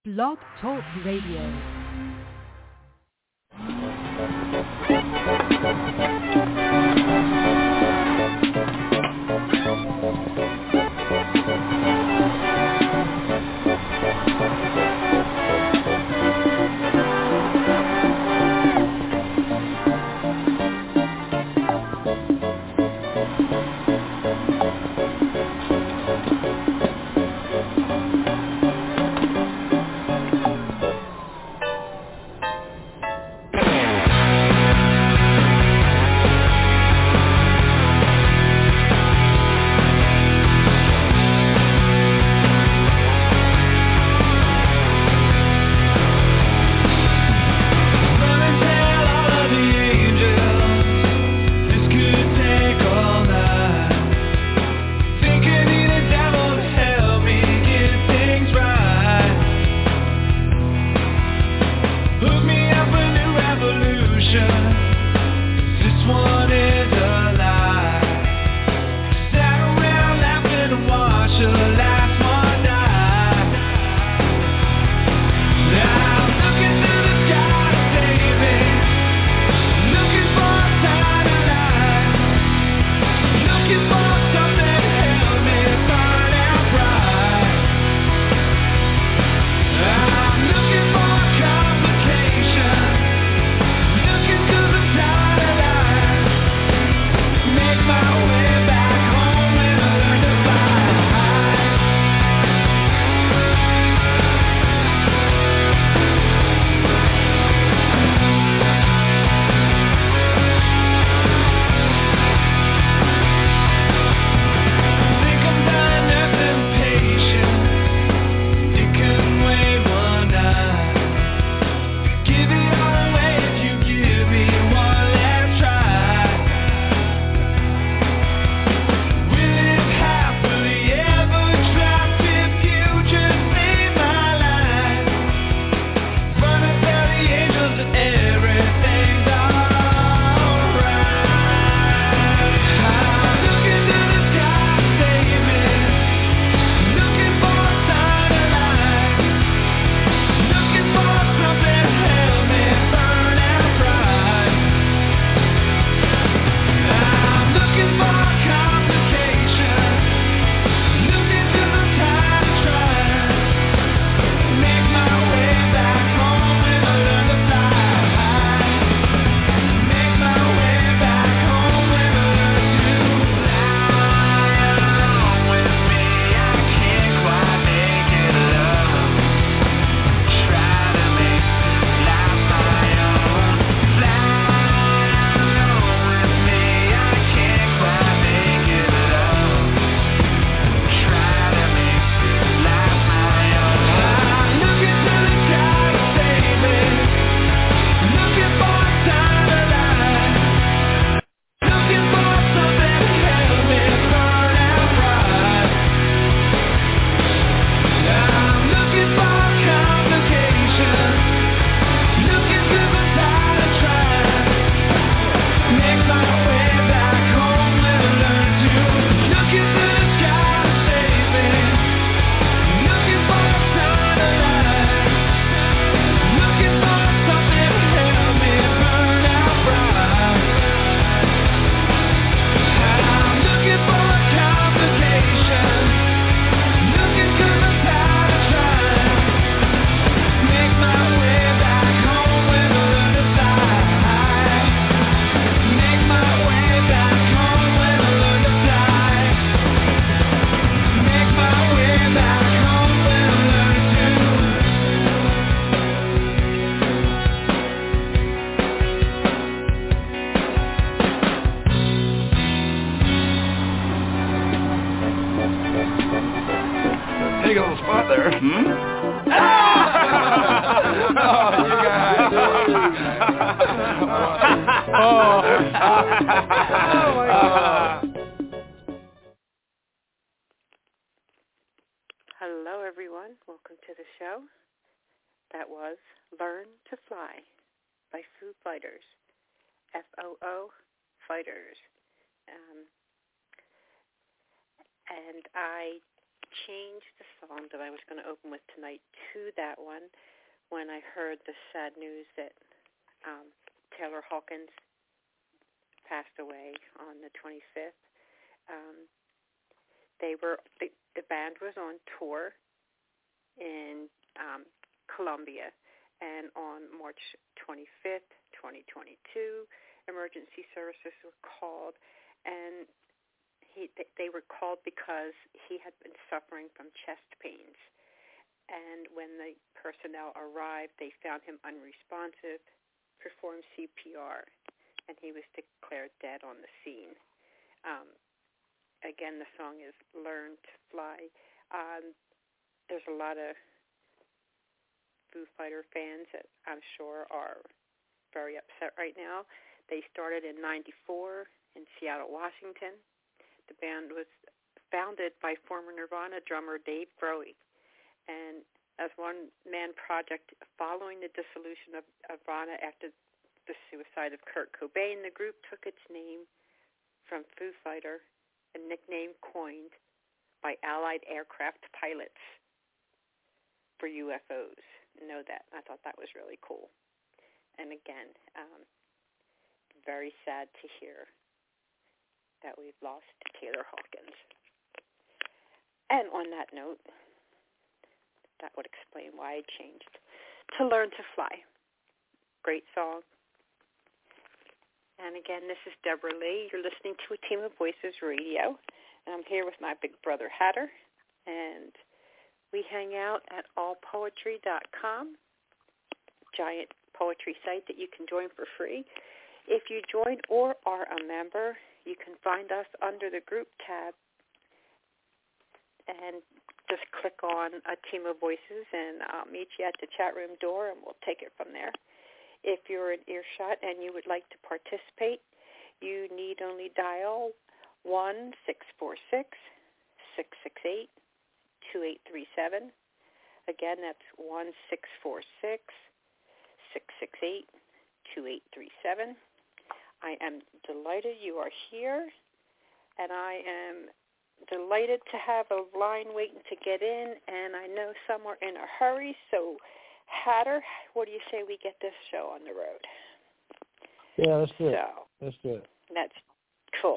Blog Talk Radio. Hello, everyone. Welcome to the show. That was Learn to Fly by Foo Fighters, F-O-O Fighters. And I changed the song that I was going to open with tonight to that one when I heard the sad news that Taylor Hawkins passed away on the 25th. The band was on tour in Colombia, and on March 25th, 2022, emergency services were called, and they were called because he had been suffering from chest pains. And when the personnel arrived, they found him unresponsive, performed CPR, and he was declared dead on the scene. Again, the song is Learn to Fly. There's a lot of Foo Fighter fans that I'm sure are very upset right now. They started in '94 in Seattle, Washington. The band was founded by former Nirvana drummer Dave Grohl. And as one-man project following the dissolution of Nirvana after the suicide of Kurt Cobain, the group took its name from Foo Fighter, a nickname coined by Allied aircraft pilots for UFOs. Know that. I thought that was really cool. And again, very sad to hear that we've lost Taylor Hawkins. And on that note, that would explain why I changed to Learn to Fly. Great song. And again, this is Deborah Lee. You're listening to A Team of Voices Radio. And I'm here with my big brother Hatter. And we hang out at allpoetry.com, giant poetry site that you can join for free. If you join or are a member, you can find us under the group tab and just click on A Team of Voices, and I'll meet you at the chat room door, and we'll take it from there. If you're in earshot and you would like to participate, you need only dial 1-646-668-2837. Again, that's 1-646-668-2837. I am delighted you are here, and I am delighted to have a line waiting to get in, and I know some are in a hurry, so Hatter, what do you say we get this show on the road? Yeah, let's do it. Let's do it. That's cool.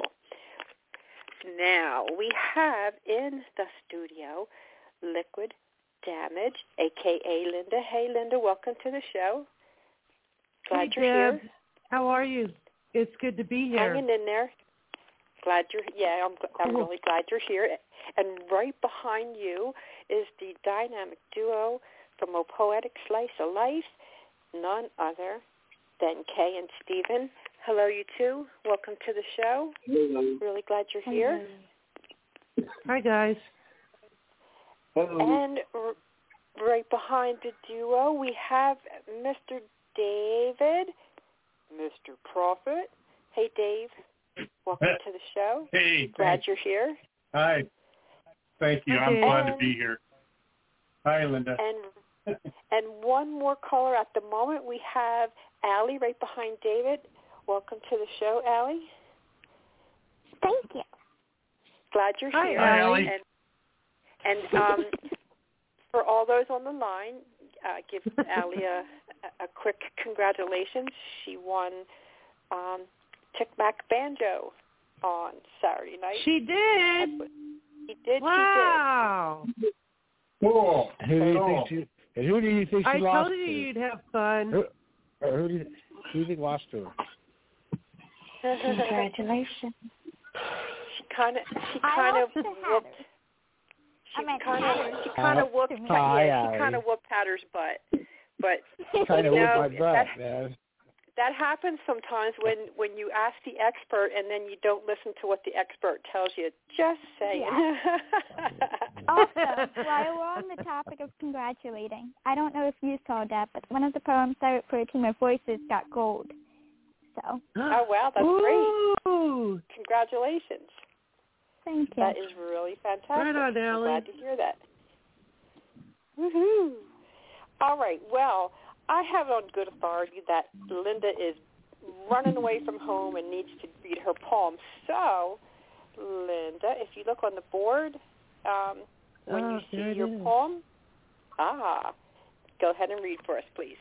Now, we have in the studio Liquid Damage, a.k.a. Linda. Hey, Linda, welcome to the show. Glad you're here. How are you? It's good to be here. Hanging in there. I'm really glad you're here. And right behind you is the dynamic duo from A Poetic Slice of Life, none other than Kay and Stephen. Hello, you two. Welcome to the show. Hello. Really glad you're here. Hi, guys. Hello. And right behind the duo, we have Mr. David, Mr. Prophet. Hey, Dave. Welcome to the show. Hey. Glad you're here. Hi. Thank you. I'm glad to be here. Hi, Linda. And one more caller at the moment. We have Allie right behind David. Welcome to the show, Allie. Thank you. Glad you're here. Hi, Allie. And for all those on the line, give Allie a quick congratulations. She won Chick Mac Banjo on Saturday night. She did. She did. Wow. She did. Cool. Who do you think she lost to? I told you you'd have fun. Who do you think lost to her? Congratulations. She kind of whooped Hatter's butt. But kind of whooped my butt, man. That happens sometimes when you ask the expert and then you don't listen to what the expert tells you. Just saying. Yeah. Also, while we're on the topic of congratulating, I don't know if you saw that, but one of the poems I wrote for A Team of Voices got gold. So. Oh, wow, that's great. Congratulations. Thank you. That is really fantastic. Right on, Allie. I'm glad to hear that. Woohoo. All right, well, I have on good authority that Linda is running away from home and needs to read her poem. So, Linda, if you look on the board, when you there see it your is. poem. Go ahead and read for us, please.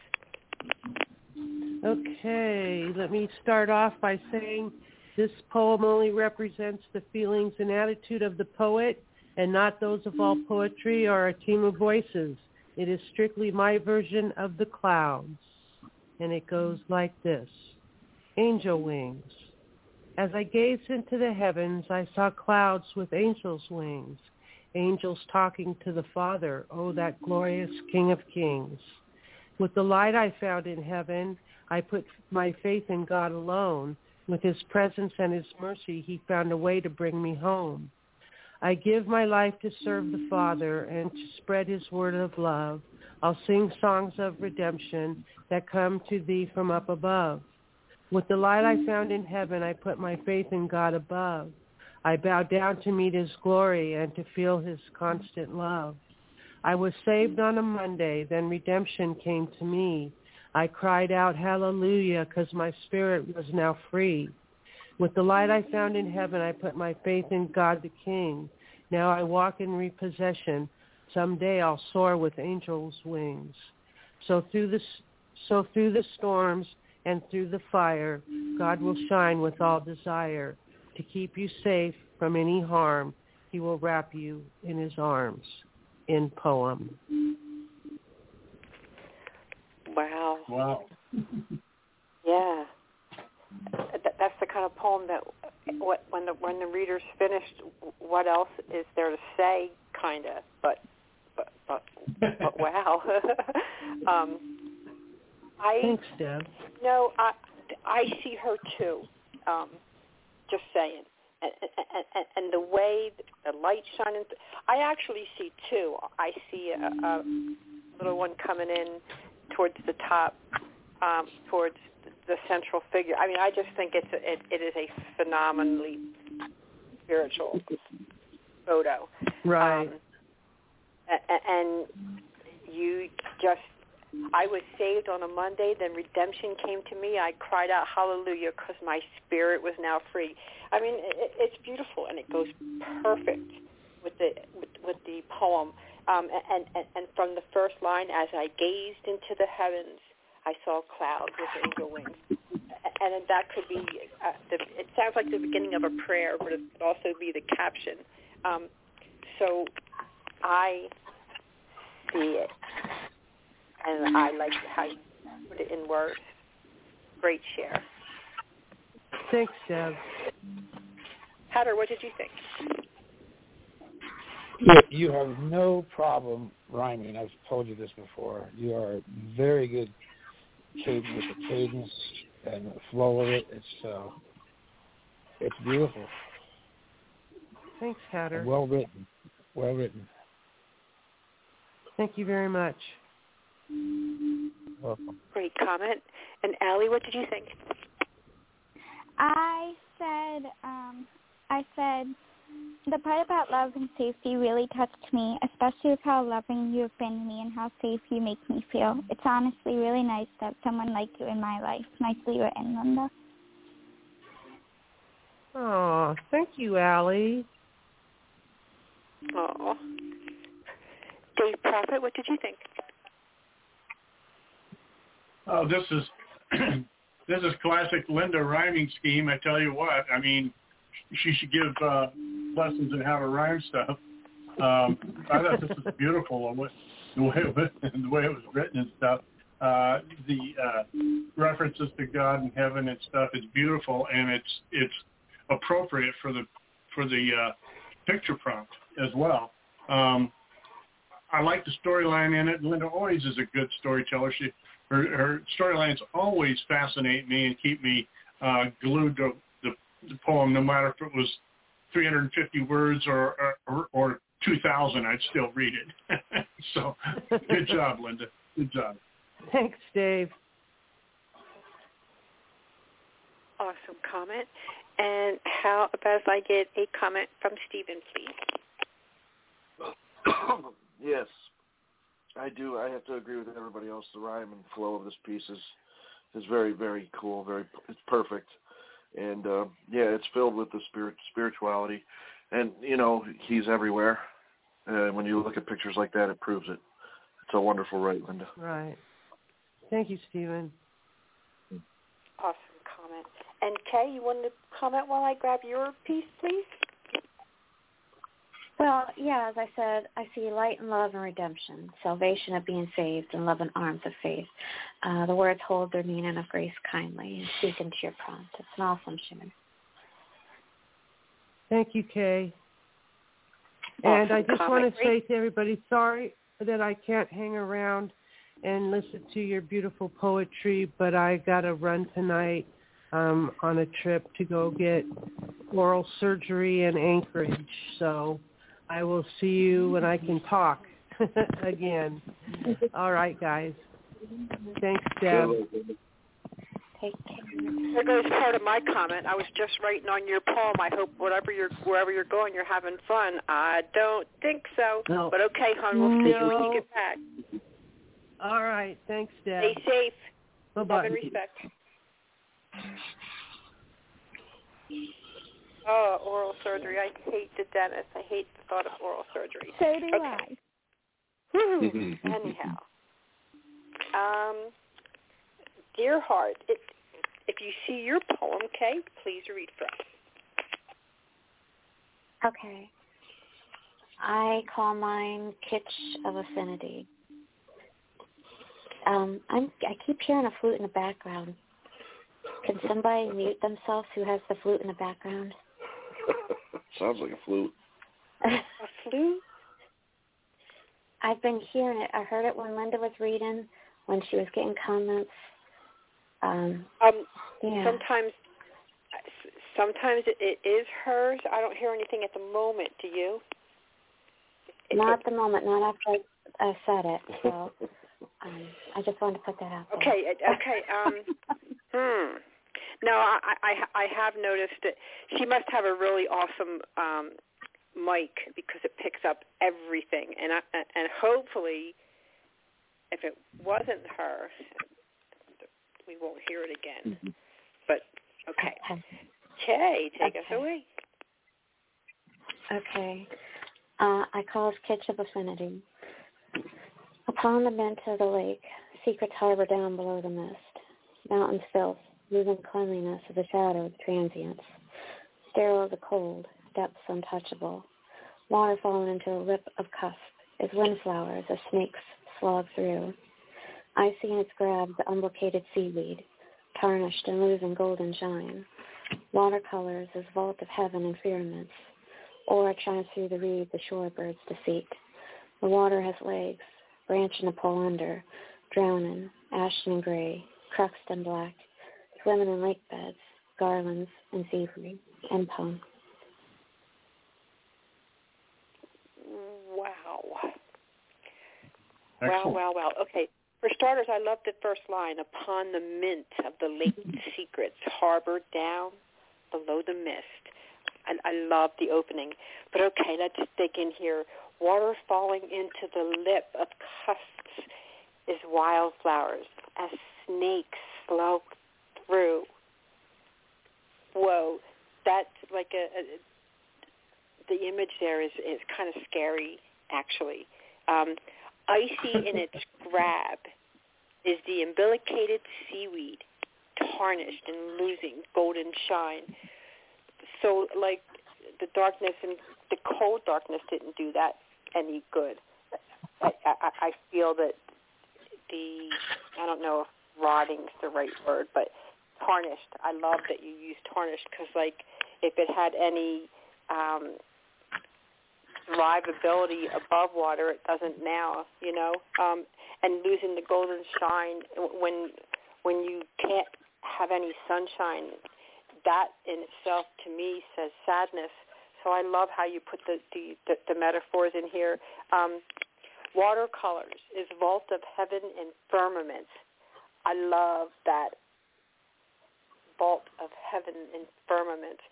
Okay, let me start off by saying this poem only represents the feelings and attitude of the poet and not those of all poetry or a team of voices. It is strictly my version of the clouds. And it goes like this. Angel wings. As I gazed into the heavens, I saw clouds with angels' wings. Angels talking to the Father, oh, that glorious King of Kings. With the light I found in heaven, I put my faith in God alone. With his presence and his mercy, he found a way to bring me home. I give my life to serve the Father and to spread his word of love. I'll sing songs of redemption that come to thee from up above. With the light I found in heaven, I put my faith in God above. I bow down to meet his glory and to feel his constant love. I was saved on a Monday, then redemption came to me. I cried out, hallelujah, because my spirit was now free. With the light I found in heaven, I put my faith in God the King. Now I walk in repossession. Someday I'll soar with angels' wings. So through the storms and through the fire, God will shine with all desire. To keep you safe from any harm, he will wrap you in his arms. In poem. Wow. Yeah. That's the kind of poem that when the reader's finished, what else is there to say, kind of. But wow. Thanks, Deb. No, I see her too. Just saying. And the way the light shining, I actually see two. I see a little one coming in towards the top, towards the central figure. I mean, I just think it is a phenomenally spiritual photo. Right. And you just, I was saved on a Monday, then redemption came to me. I cried out hallelujah because my spirit was now free. I mean, it's beautiful, and it goes perfect with the poem. And from the first line, as I gazed into the heavens, I saw clouds with angel wings. And that could be, it sounds like the beginning of a prayer, but it could also be the caption. So I see it. And I like how you put it in words. Great share. Thanks, Deb. Hatter, what did you think? You have no problem rhyming. I've told you this before. You are very good with the cadence and the flow of it. It's beautiful. Thanks, Hatter. And well written. Well written. Thank you very much. Welcome. Great comment. And Allie, what did you think? I said the part about love and safety really touched me, especially with how loving you have been to me and how safe you make me feel. It's honestly really nice to have someone like you in my life. Nicely written, Linda. Oh, thank you, Allie. Oh. Dave Prophet, what did you think? Oh, this is classic Linda rhyming scheme. I tell you what. I mean, she should give lessons in how to rhyme stuff. I thought this was beautiful, the way it was written and stuff. The references to God in heaven and stuff is beautiful, and it's appropriate for the picture prompt as well. I like the storyline in it. Linda always is a good storyteller. Her storylines always fascinate me and keep me glued to the poem, no matter if it was 350 words or 2,000, I'd still read it. So, good job, Linda. Good job. Thanks, Dave. Awesome comment. And how about if I get a comment from Stephen, please? Yes, I do. I have to agree with everybody else. The rhyme and flow of this piece is very, very cool. It's perfect. And, it's filled with the spirituality. And, he's everywhere. when you look at pictures like that, it proves it. It's a wonderful right, Linda. Right. Thank you, Stephen. Awesome comment. And Kay, you wanted to comment while I grab your piece, please? Well, yeah, as I said, I see light and love and redemption, salvation of being saved, and love and arms of faith. The words hold their meaning of grace kindly and speak into your prompt. It's an awesome share. Thank you, Kay. Awesome And I just comment. want to say to everybody, sorry that I can't hang around and listen to your beautiful poetry, but I got to run tonight on a trip to go get oral surgery in Anchorage. So I will see you when I can talk again. All right, guys. Thanks, Deb. Take care. There goes part of my comment. I was just writing on your poem. I hope wherever you're going, you're having fun. I don't think so. No. But okay, hon, we'll see you when you get back. All right. Thanks, Deb. Stay safe. Bye-bye. Love and respect. Oh, oral surgery. I hate the dentist. I hate the thought of oral surgery. So do Okay. Anyhow. Dear Heart, if you see your poem, Kay, please read for us. Okay. I call mine Kitsch of Affinity. I keep hearing a flute in the background. Can somebody mute themselves who has the flute in the background? Sounds like a flute. A flute? I've been hearing it. I heard it when Linda was reading, when she was getting comments. Yeah. Sometimes it is hers. I don't hear anything at the moment. Do you? Not at the moment. Not after I said it. So I just wanted to put that out there. Okay. No, I have noticed that she must have a really awesome mic because it picks up everything, and hopefully, if it wasn't her, we won't hear it again. Mm-hmm. But okay, Kay, take us away. Okay. I call it Kitsch of Affinity. Upon the mint of the lake, secrets harbor down below the mist. Mountains filth, losing cleanliness of the shadow of transience. Sterile of the cold, depths untouchable. Water fallen into a lip of cusp, as windflowers as snakes slog through. I see in its grab the umbilicated seaweed, tarnished and losing golden shine. Watercolors as vault of heaven and firmaments. Or shines through the reed the shorebird's deceit. The water has legs, branching to pull under, drowning, ashen and gray, cruxed and black, swimming in lake beds, garlands and seaweed, and poem. Wow. Excellent. Wow. Okay. For starters, I love the first line, upon the mint of the latent secrets harbored down below the mist. I love the opening. But okay, let's dig in here. Water falling into the lip of cusps is wildflowers as snakes slope through. Whoa, that's like the image there is kind of scary, actually. Icy in its grab is the umbilicated seaweed, tarnished and losing golden shine. So, like, the darkness and the cold darkness didn't do that any good. I feel that I don't know if rotting is the right word, but tarnished. I love that you use tarnished because, like, if it had any survivability above water, it doesn't now, you know. And losing the golden shine when you can't have any sunshine, that in itself to me says sadness. So I love how you put the metaphors in here. Watercolors is vault of heaven and firmaments. I love that vault of heaven and firmaments.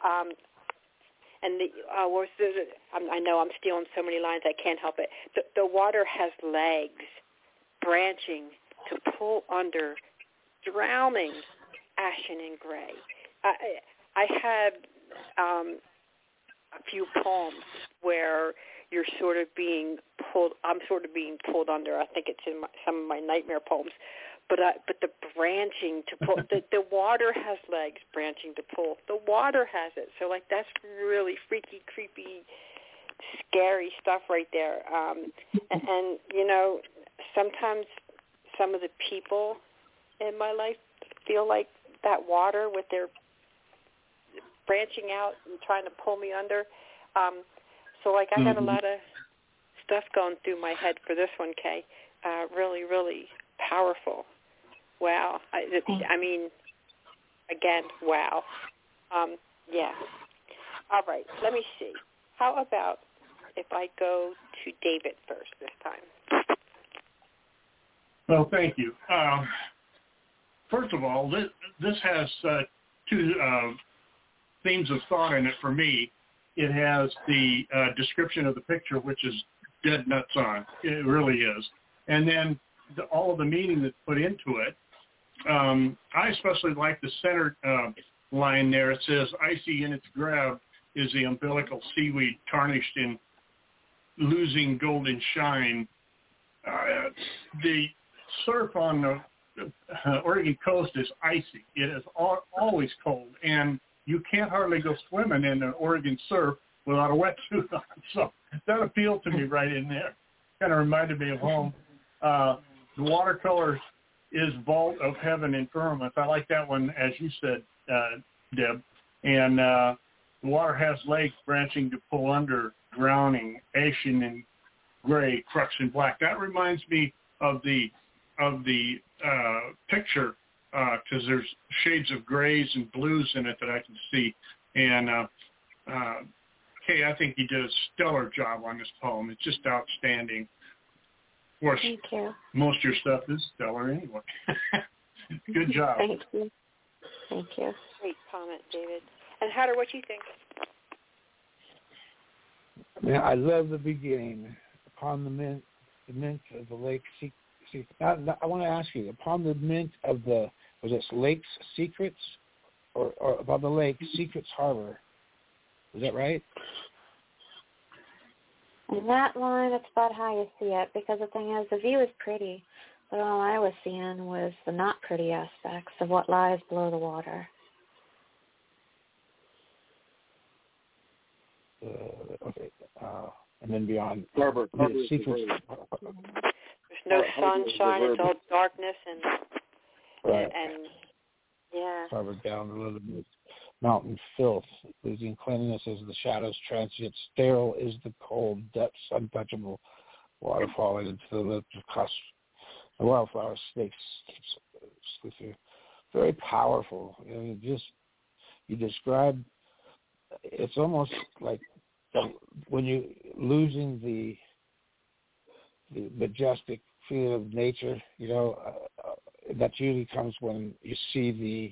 And I know I'm stealing so many lines, I can't help it. The water has legs, branching to pull under, drowning, ashen and gray. I had a few poems where you're sort of being pulled. I'm sort of being pulled under. I think it's in some of my nightmare poems. But the branching to pull, the water has legs branching to pull. The water has it. So, like, that's really freaky, creepy, scary stuff right there. And, you know, sometimes some of the people in my life feel like that water with their branching out and trying to pull me under. So, like, I got a lot of stuff going through my head for this one, Kay. Really, really powerful. Wow. I mean, again, wow. Yeah. All right. Let me see. How about if I go to David first this time? Well, thank you. First of all, this has two themes of thought in it for me. It has the description of the picture, which is dead nuts on. It really is. And then all of the meaning that's put into it. I especially like the center line there. It says, icy in its grab is the umbilical seaweed tarnished in losing golden shine. The surf on the Oregon coast is icy. It is always cold, and you can't hardly go swimming in an Oregon surf without a wetsuit on. So that appealed to me right in there. Kind of reminded me of home. The watercolor is Vault of Heaven and Firmament. I like that one, as you said, Deb. And the water has legs branching to pull under, drowning, ashen and gray, crux and black. That reminds me of the picture because there's shades of grays and blues in it that I can see. And Kay, I think you did a stellar job on this poem. It's just outstanding. Of course, thank you. Most of your stuff is stellar anyway. Good job. Thank you. Thank you. Great comment, David. And Hatter, what do you think? Yeah, I love the beginning. Upon the mint of the lake. I want to ask you, upon the mint of the, was this Lake's Secrets, or above the lake, Secrets Harbor? Is that right? In that line, it's about how you see it, because the thing is, the view is pretty, but all I was seeing was the not pretty aspects of what lies below the water. Okay. And then beyond Harbor Secrets. There's no sunshine; it's all darkness and yeah. Harbor down a little bit. Mountain filth, losing cleanliness as the shadows transient. Sterile is the cold depths, untouchable. Water falling into the lips of cusp. The wildflower snakes slip through. Very powerful. You describe. It's almost like when you losing the majestic feeling of nature. That usually comes when you see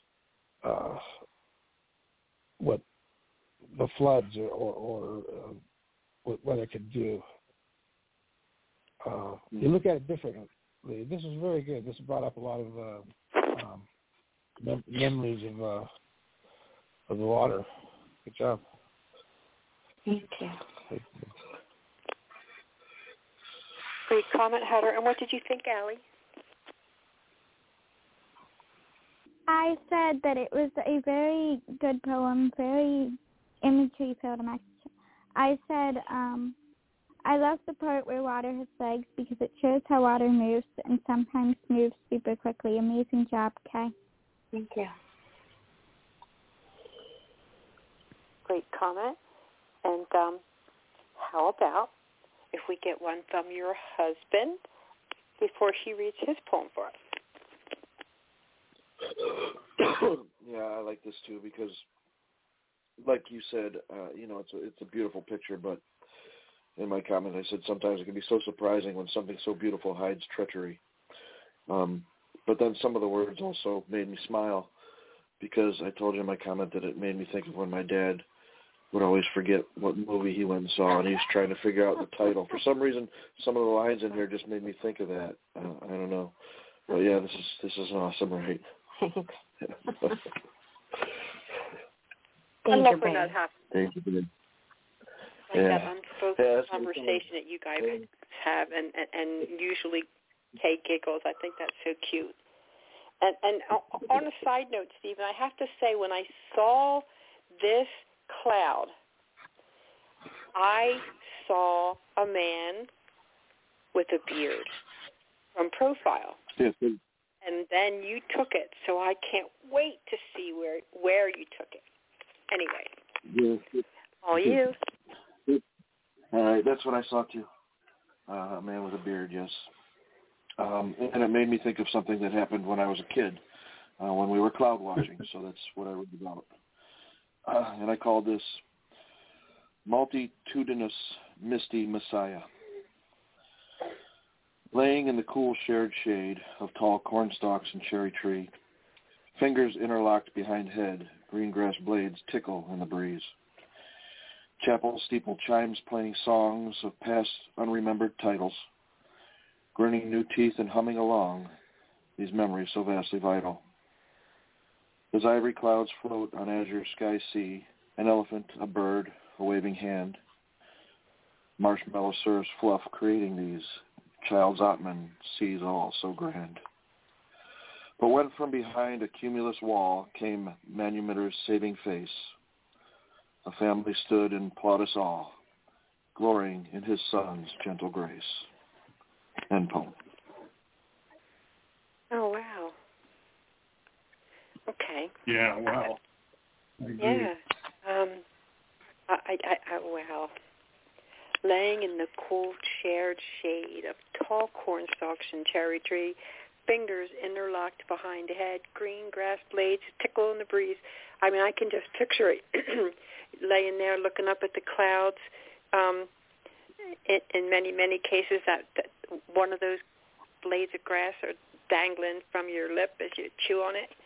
what the floods or what it could do. You look at it differently. This is very good. This brought up a lot of memories of the water. Good job. Thank you. Great comment, Hatter. And what did you think, Allie? I said that it was a very good poem, very imagery-filled message. I said I love the part where water has legs because it shows how water moves and sometimes moves super quickly. Amazing job, Kay. Thank you. Great comment. And how about if we get one from your husband before he reads his poem for us? Yeah, I like this too because, like you said, it's a beautiful picture. But in my comment, I said sometimes it can be so surprising when something so beautiful hides treachery. But then some of the words also made me smile because I told you in my comment that it made me think of when my dad would always forget what movie he went and saw, and he was trying to figure out the title. For some reason, some of the lines in here just made me think of that. I don't know. But yeah, this is awesome, right? Thanks. I love when that happens. Thank you. Like that focused conversation that you guys have, and usually Kay giggles. I think that's so cute. And on a side note, Stephen, I have to say, when I saw this cloud, I saw a man with a beard from profile. Yes. And then you took it, so I can't wait to see where you took it. Anyway, Yes. All you. All right, that's what I saw too. A man with a beard, yes. And it made me think of something that happened when I was a kid, when we were cloud watching. So that's what I read about. And I called this Multitudinous Misty Messiah. Laying in the cool shared shade of tall corn stalks and cherry tree, fingers interlocked behind head, green grass blades tickle in the breeze. Chapel steeple chimes playing songs of past unremembered titles, grinning new teeth and humming along, these memories so vastly vital. As ivory clouds float on azure sky sea, an elephant, a bird, a waving hand, marshmallow serves fluff creating these, child's Atman sees all so grand. But when from behind a cumulus wall came Manumitter's saving face, a family stood in Plautus all, glorying in his son's gentle grace. End poem. Oh, wow. Okay. Yeah, wow. Yeah. Wow. Laying in the cool shared shade of tall corn stalks and cherry tree, fingers interlocked behind head, green grass blades tickle in the breeze. I mean, I can just picture it laying there looking up at the clouds. In many, many cases, that one of those blades of grass are dangling from your lip as you chew on it.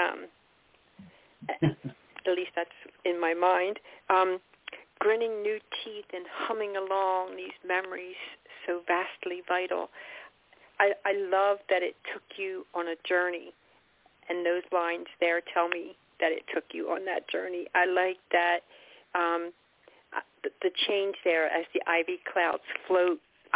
At least that's in my mind. Grinning new teeth and humming along these memories so vastly vital. I love that it took you on a journey, and those lines there tell me that it took you on that journey. I like that the change there as the ivory clouds float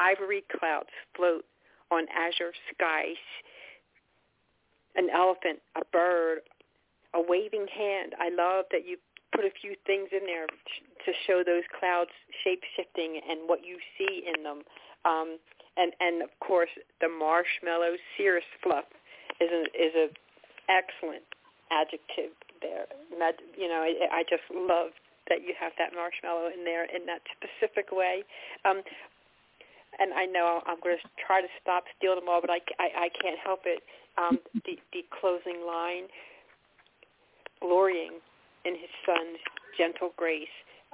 on azure skies. An elephant, a bird, a waving hand. I love that you put a few things in there to show those clouds shape-shifting and what you see in them. And of course, the marshmallow cirrus fluff is a excellent adjective there. You know, I just love that you have that marshmallow in there in that specific way. And I know I'm going to try to stop stealing them all, but I can't help it. The closing line, glorying in his son's gentle grace,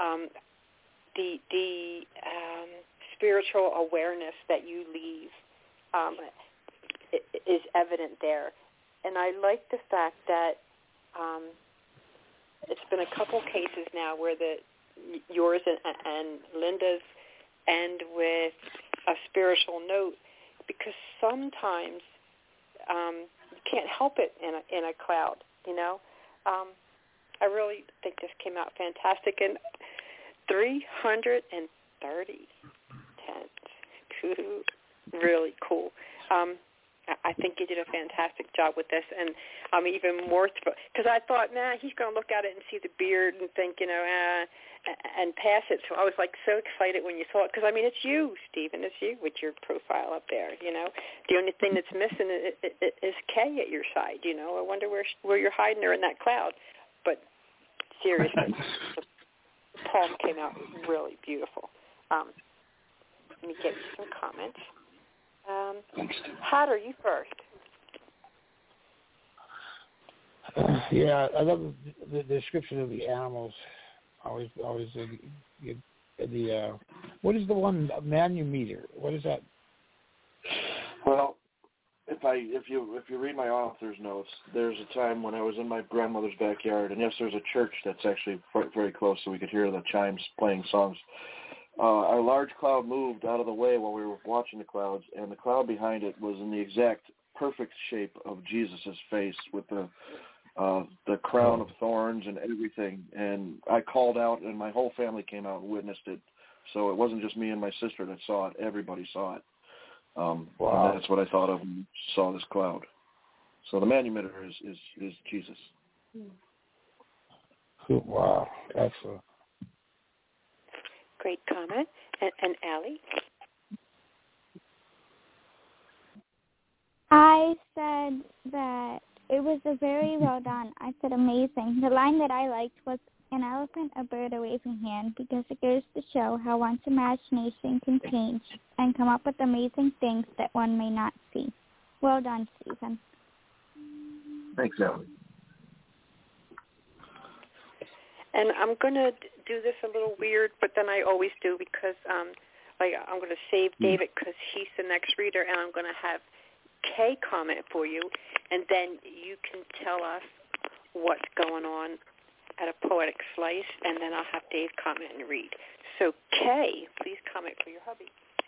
the spiritual awareness that you leave is evident there. And I like the fact that it's been a couple cases now where yours and Linda's end with a spiritual note, because sometimes you can't help it in a cloud, you know. I really think this came out fantastic, and 330 tens, really cool. I think you did a fantastic job with this, and I'm even more thrilled because I thought, he's going to look at it and see the beard and think, and pass it. So I was so excited when you saw it, because I mean, it's you, Stephen, it's you with your profile up there. The only thing that's missing is Kay at your side. I wonder where you're hiding her in that cloud. But seriously, the poem came out really beautiful. Let me get you some comments. Hatter, you first. Yeah, I love the description of the animals. Always the what is the one Manumitter? What is that? Well, if you read my author's notes, there's a time when I was in my grandmother's backyard, and yes, there's a church that's actually very close, so we could hear the chimes playing songs. A large cloud moved out of the way while we were watching the clouds, and the cloud behind it was in the exact perfect shape of Jesus' face with the crown of thorns and everything. And I called out, and my whole family came out and witnessed it So it wasn't just me and my sister that saw it. Everybody saw it. Wow. And that's what I thought of when I saw this cloud. So the manumitter is Jesus. Wow. Excellent. Great comment. And Allie? I said that it was a very well done. I said amazing. The line that I liked was an elephant, a bird, a waving hand, because it goes to show how one's imagination can change and come up with amazing things that one may not see. Well done, Stephen. Thanks, Allie. And I'm going to do this a little weird, but then I always do because I'm going to save David because he's the next reader, and I'm going to have Kay comment for you, and then you can tell us what's going on at a Poetic Slice, and then I'll have Dave comment and read. So, Kay, please comment for your hubby.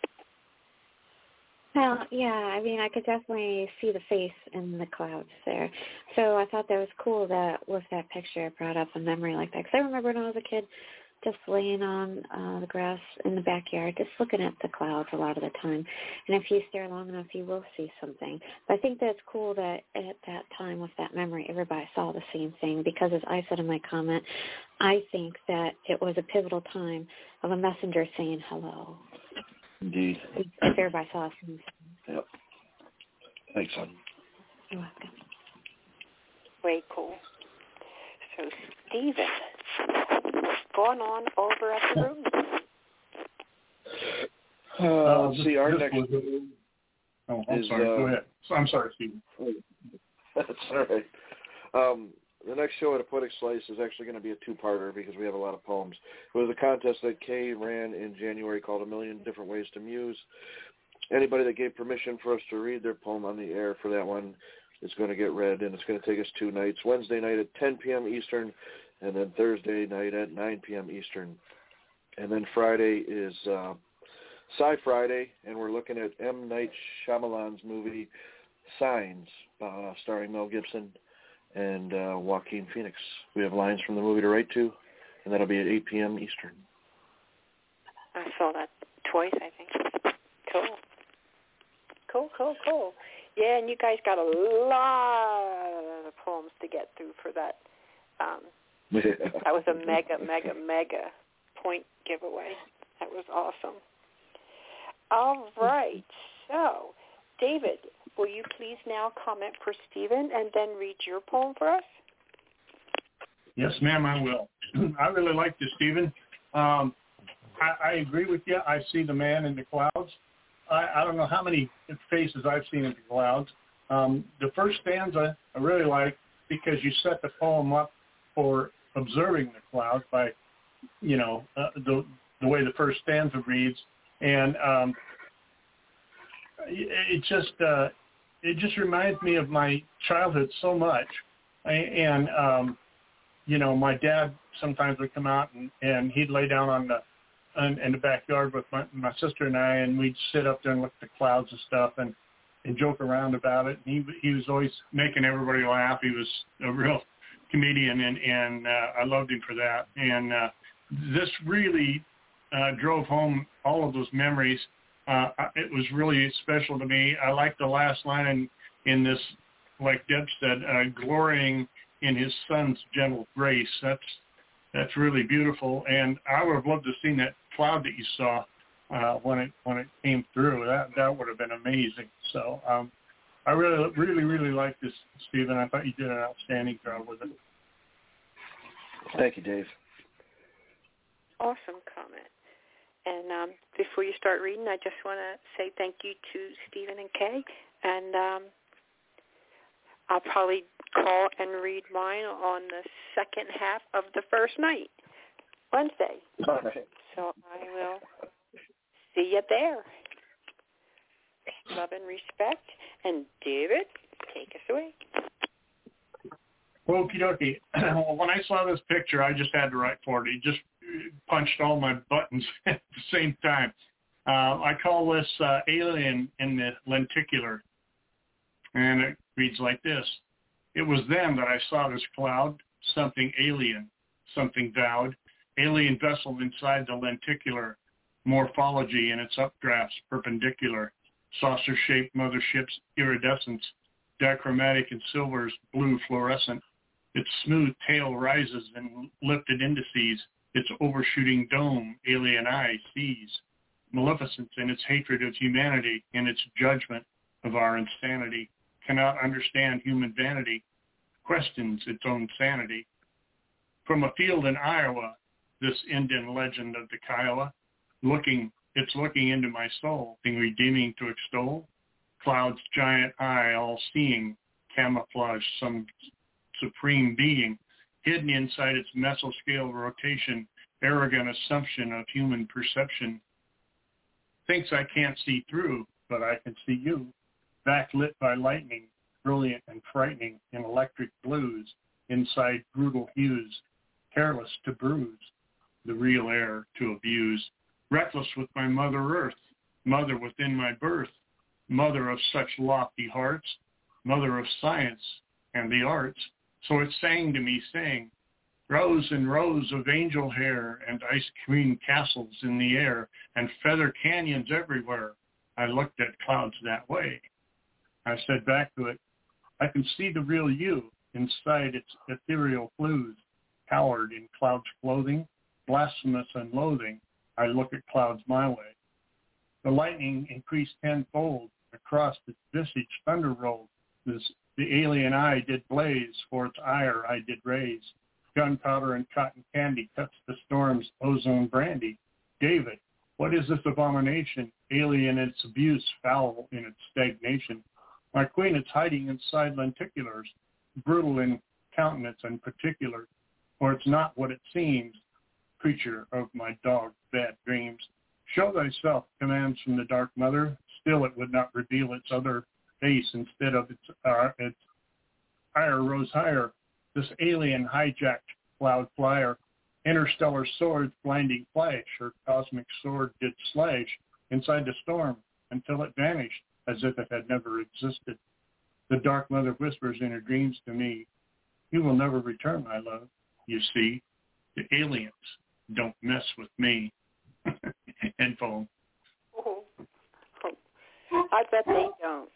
Well, yeah, I mean, I could definitely see the face in the clouds there. So I thought that was cool that with that picture it brought up a memory like that. Because I remember when I was a kid just laying on the grass in the backyard, just looking at the clouds a lot of the time. And if you stare long enough, you will see something. But I think that's cool that at that time with that memory, everybody saw the same thing. Because as I said in my comment, I think that it was a pivotal time of a messenger saying hello. Indeed. If everybody saw something. Yep. Thanks, son. You're welcome. Way cool. So, Stephen, what's going on over at the room? Let's see, our next... I'm sorry. Go ahead. I'm sorry, Stephen. That's all right. The next show at A Poetic Slice is actually going to be a two-parter because we have a lot of poems. It was a contest that Kay ran in January called A Million Different Ways to Muse. Anybody that gave permission for us to read their poem on the air for that one is going to get read, and it's going to take us 2 nights, Wednesday night at 10 p.m. Eastern, and then Thursday night at 9 p.m. Eastern. And then Friday is Sci Friday, and we're looking at M. Night Shyamalan's movie Signs, starring Mel Gibson and Joaquin Phoenix. We have lines from the movie to write to, and that'll be at 8 p.m. Eastern. I saw that twice, I think. Cool. Yeah, and you guys got a lot of poems to get through for that. That was a mega point giveaway. That was awesome. All right. So, David, will you please now comment for Stephen and then read your poem for us? Yes, ma'am, I will. I really like this, Stephen. I agree with you. I see the man in the clouds. I don't know how many faces I've seen in the clouds. The first stanza I really like because you set the poem up for observing the clouds by, the way the first stanza reads, and it just reminds me of my childhood so much. And my dad sometimes would come out and he'd lay down in the backyard with my sister and I, and we'd sit up there and look at the clouds and stuff and joke around about it. And he was always making everybody laugh. He was a real comedian, and I loved him for that. And this really drove home all of those memories. It was really special to me. I like the last line in this, like Deb said, glorying in his son's gentle grace. That's really beautiful, and I would have loved to have seen that cloud that you saw when it came through. That would have been amazing. So I really like this, Stephen. I thought you did an outstanding job with it. Thank you, Dave. Awesome comment. And before you start reading, I just want to say thank you to Stephen and Kay, and I'll probably call and read mine on the second half of the first night, Wednesday. All right. So I will see you there. Love and respect. And David, take us away. Okie dokie. Well, when I saw this picture, I just had to write for it. He just punched all my buttons at the same time. I call this Alien in the Lenticular. And it reads like this. It was then that I saw this cloud, something alien, something vowed, alien vessel inside the lenticular, morphology in its updrafts perpendicular, saucer-shaped mothership's iridescence, dichromatic in silver's blue fluorescent. Its smooth tail rises in lifted indices, its overshooting dome alien eye sees. Maleficence in its hatred of humanity, in its judgment of our insanity, cannot understand human vanity, questions its own sanity. From a field in Iowa, this Indian legend of the Kiowa, it's looking into my soul, being redeeming to extol. Cloud's giant eye, all-seeing, camouflage some supreme being, hidden inside its mesoscale rotation, arrogant assumption of human perception. Thinks I can't see through, but I can see you, backlit by lightning, brilliant and frightening in electric blues, inside brutal hues, careless to bruise, the real air to abuse, reckless with my Mother Earth, mother within my birth, mother of such lofty hearts, mother of science and the arts. So it sang to me, saying, rows and rows of angel hair and ice cream castles in the air and feather canyons everywhere. I looked at clouds that way. I said back to it, I can see the real you inside its ethereal flues, cowered in clouds' clothing, blasphemous and loathing. I look at clouds my way. The lightning increased tenfold, across its visage thunder rolled. The alien eye did blaze, for its ire I did raise. Gunpowder and cotton candy cuts the storm's ozone brandy. David, what is this abomination? Alien in its abuse, foul in its stagnation. My queen is hiding inside lenticulars, brutal in countenance and particular, or it's not what it seems, creature of my dog's bad dreams. Show thyself, commands from the dark mother, still it would not reveal its other face. Instead of its ire rose higher, this alien hijacked cloud flyer, interstellar sword's blinding flash, her cosmic sword did slash inside the storm until it vanished as if it had never existed. The dark mother whispers in her dreams to me, you will never return, my love. You see, the aliens don't mess with me. And phone. Oh. I bet they don't.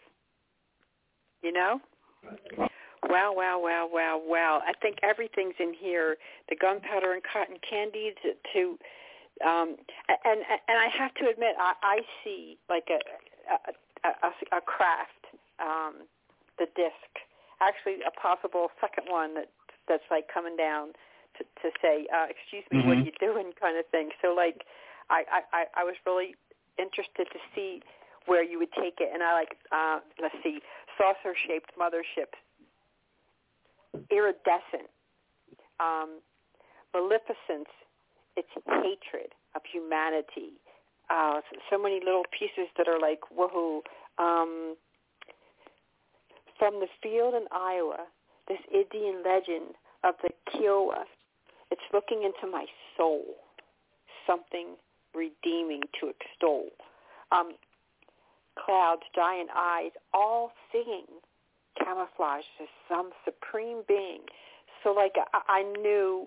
You know? Wow, wow, wow, wow, wow. I think everything's in here. The gunpowder and cotton candy and I have to admit, I see like a craft, the disc. Actually, a possible second one that's like coming down to say, excuse me, what are you doing kind of thing. So like, I was really interested to see where you would take it. And I like, let's see, saucer-shaped motherships, iridescent, maleficence, it's hatred of humanity. So many little pieces that are like, woohoo. From the field in Iowa, this Indian legend of the Kiowa, it's looking into my soul, something redeeming to extol. Clouds, giant eyes, all singing, camouflage as some supreme being. So like I knew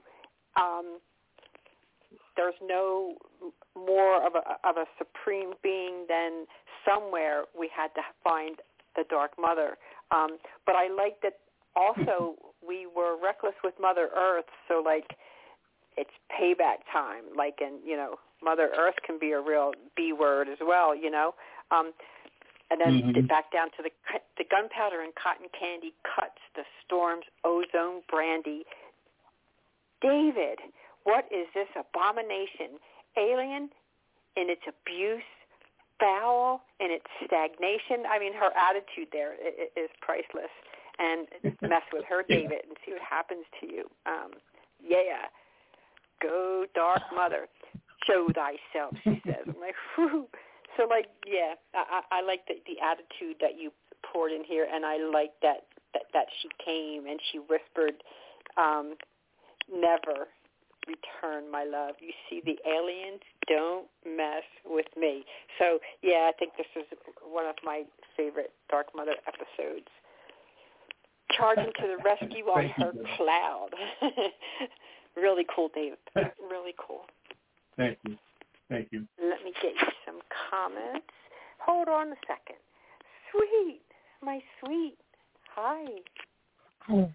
there's no more of a supreme being than somewhere we had to find the Dark Mother. But I liked that also we were reckless with Mother Earth, so like it's payback time. Like, and Mother Earth can be a real B word as well, And then back down to the gunpowder and cotton candy cuts the storm's ozone brandy. David, what is this abomination? Alien in its abuse, foul in its stagnation. I mean, her attitude there is priceless. And mess with her, David, and see what happens to you. Go, Dark Mother. Show thyself, she says. I'm like, whew. So, like, yeah, I like the attitude that you poured in here, and I like that she came and she whispered, never return, my love. You see, the aliens don't mess with me. So, yeah, I think this is one of my favorite Dark Mother episodes. Charging to the rescue on her cloud. Really cool, David. Really cool. Thank you. Thank you. Let me get you some comments. Hold on a second. Sweet, my sweet. Hi. Hello.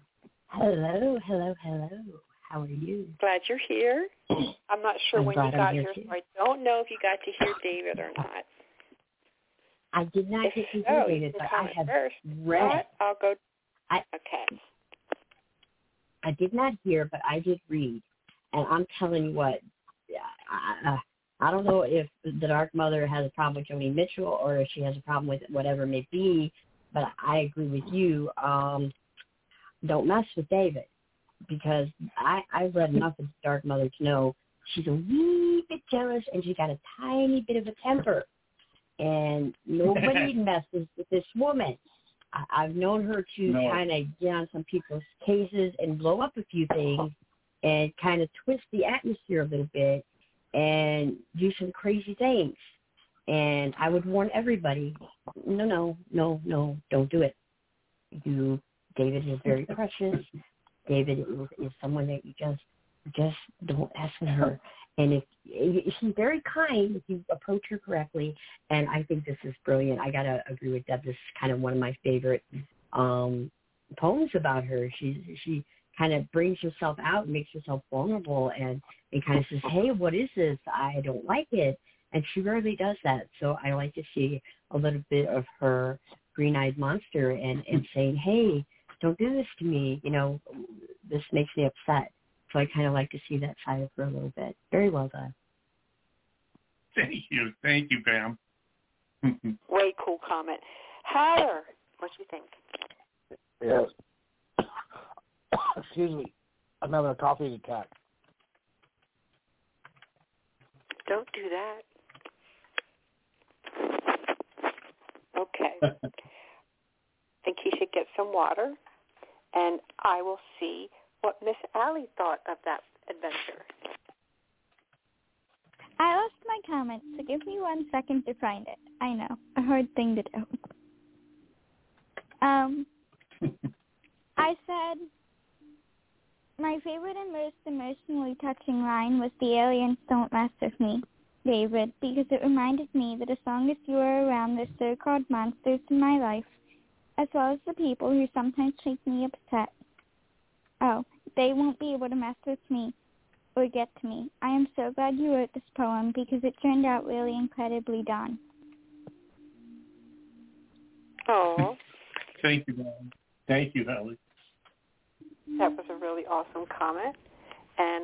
How are you? Glad you're here. I'm not sure when you got here, too. so I don't know if you got to hear David or not. I did not get to hear David, but I have read. I'll go. Okay. I did not hear, but I did read. And I'm telling you what, I don't know if the Dark Mother has a problem with Joni Mitchell or if she has a problem with whatever it may be, but I agree with you. Don't mess with David, because I've read enough of the Dark Mother to know she's a wee bit jealous and she's got a tiny bit of a temper. And nobody messes with this woman. I've known her to kind of get on some people's cases and blow up a few things and kind of twist the atmosphere a little bit and do some crazy things. And I would warn everybody, no, don't do it. David is very precious. David is someone that you just don't mess with her. And if she's very kind, if you approach her correctly, and I think this is brilliant. I gotta agree with Deb. This is kind of one of my favorite poems about her. She kind of brings herself out and makes herself vulnerable, and kind of says, "Hey, what is this? I don't like it." And she rarely does that. So I like to see a little bit of her green-eyed monster and saying, "Hey, don't do this to me. You know, this makes me upset." So I kind of like to see that side of her a little bit. Very well done. Thank you, Pam. Way cool comment. Heather, what do you think? Yes. Excuse me. Another coffee attack. Don't do that. Okay. I think he should get some water, and I will see what Miss Allie thought of that adventure. I lost my comments, so give me 1 second to find it. I know, a hard thing to do. I said my favorite and most emotionally touching line was the aliens don't mess with me, David, because it reminded me that as long as you are around the so-called monsters in my life, as well as the people who sometimes make me upset, they won't be able to mess with me or get to me. I am so glad you wrote this poem because it turned out really incredibly done. Oh. Thank you, Mom. Thank you, Ellie. That was a really awesome comment. And,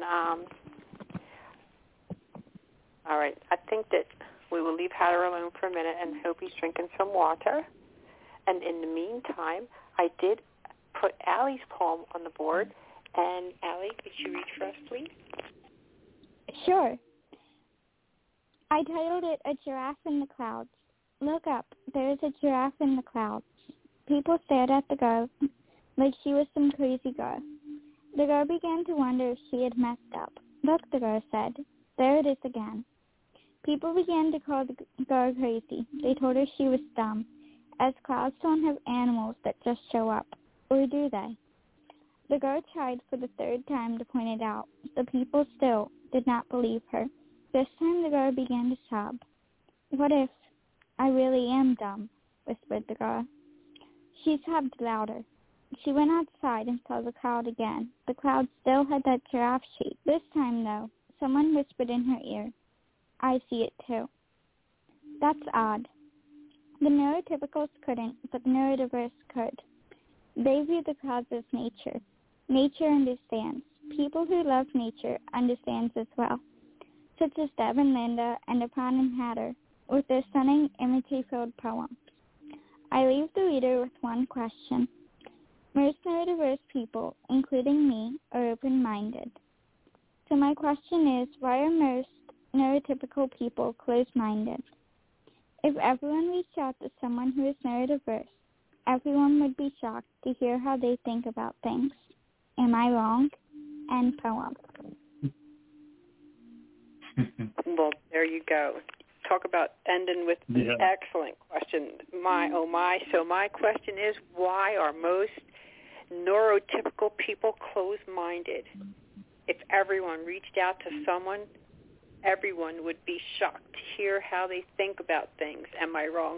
all right, I think that we will leave Hatter alone for a minute and hope he's drinking some water. And in the meantime, I did put Allie's poem on the board. And, Allie, could you read for us, please? Sure. I titled it A Giraffe in the Clouds. Look up. There is a giraffe in the clouds. People stared at the girl like she was some crazy girl. The girl began to wonder if she had messed up. Look, the girl said. There it is again. People began to call the girl crazy. They told her she was dumb, as clouds don't have animals that just show up. Or do they? The girl tried for the third time to point it out. The people still did not believe her. This time the girl began to sob. What if I really am dumb? Whispered the girl. She sobbed louder. She went outside and saw the cloud again. The cloud still had that giraffe shape. This time, though, someone whispered in her ear, I see it too. That's odd. The neurotypicals couldn't, but the neurodiverse could. They view the clouds as nature. Nature understands. People who love nature understands as well, such as Deb and Linda and Upon and Hatter, with their stunning imagery-filled poems. I leave the reader with one question. Most neurodiverse people, including me, are open-minded. So my question is, why are most neurotypical people closed-minded? If everyone reached out to someone who is neurodiverse, everyone would be shocked to hear how they think about things. Am I wrong? End poem. Well, there you go. Talk about ending with an excellent question. My, oh my. So my question is, why are most neurotypical people closed-minded? If everyone reached out to someone, everyone would be shocked to hear how they think about things. Am I wrong?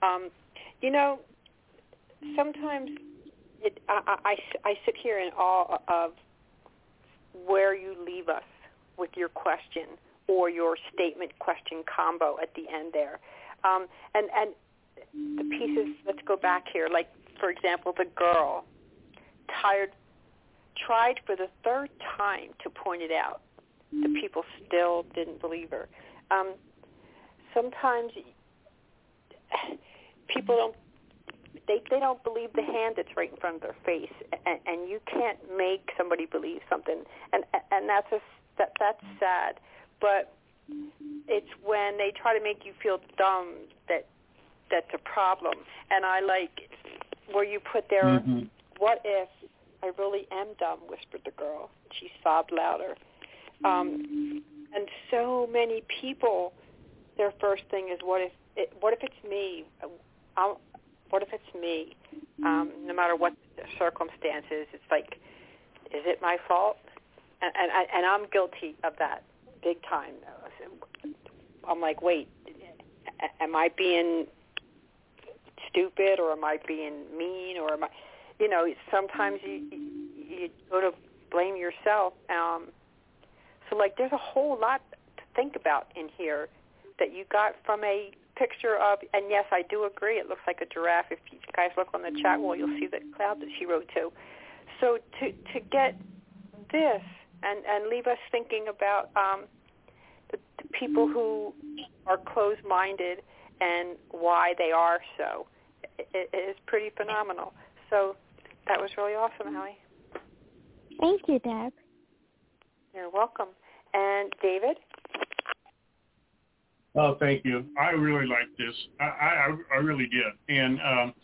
Sometimes I sit here in awe of where you leave us with your question or your statement question combo at the end there. And the pieces, let's go back here. Like, for example, the girl tried for the third time to point it out. The people still didn't believe her. Sometimes people don't believe the hand that's right in front of their face, and you can't make somebody believe something, and that's sad. But it's when they try to make you feel dumb that's a problem. And I like where you put there, mm-hmm. What if I really am dumb, whispered the girl. She sobbed louder. And so many people, their first thing is, what if it's me? What if it's me? No matter what the circumstances, it's like, is it my fault? And I'm guilty of that big time. I'm like, wait, am I being stupid, or am I being mean, or am I? Sometimes you go to blame yourself. So like, there's a whole lot to think about in here that you got from a picture of, and yes, I do agree, it looks like a giraffe. If you guys look on the chat wall, you'll see the cloud that she wrote too. So to get this and leave us thinking about the people who are closed-minded and why they are so, it is pretty phenomenal. So that was really awesome, Allie. Thank you, Deb. You're welcome. And David? Oh, thank you. I really liked this. I really did. And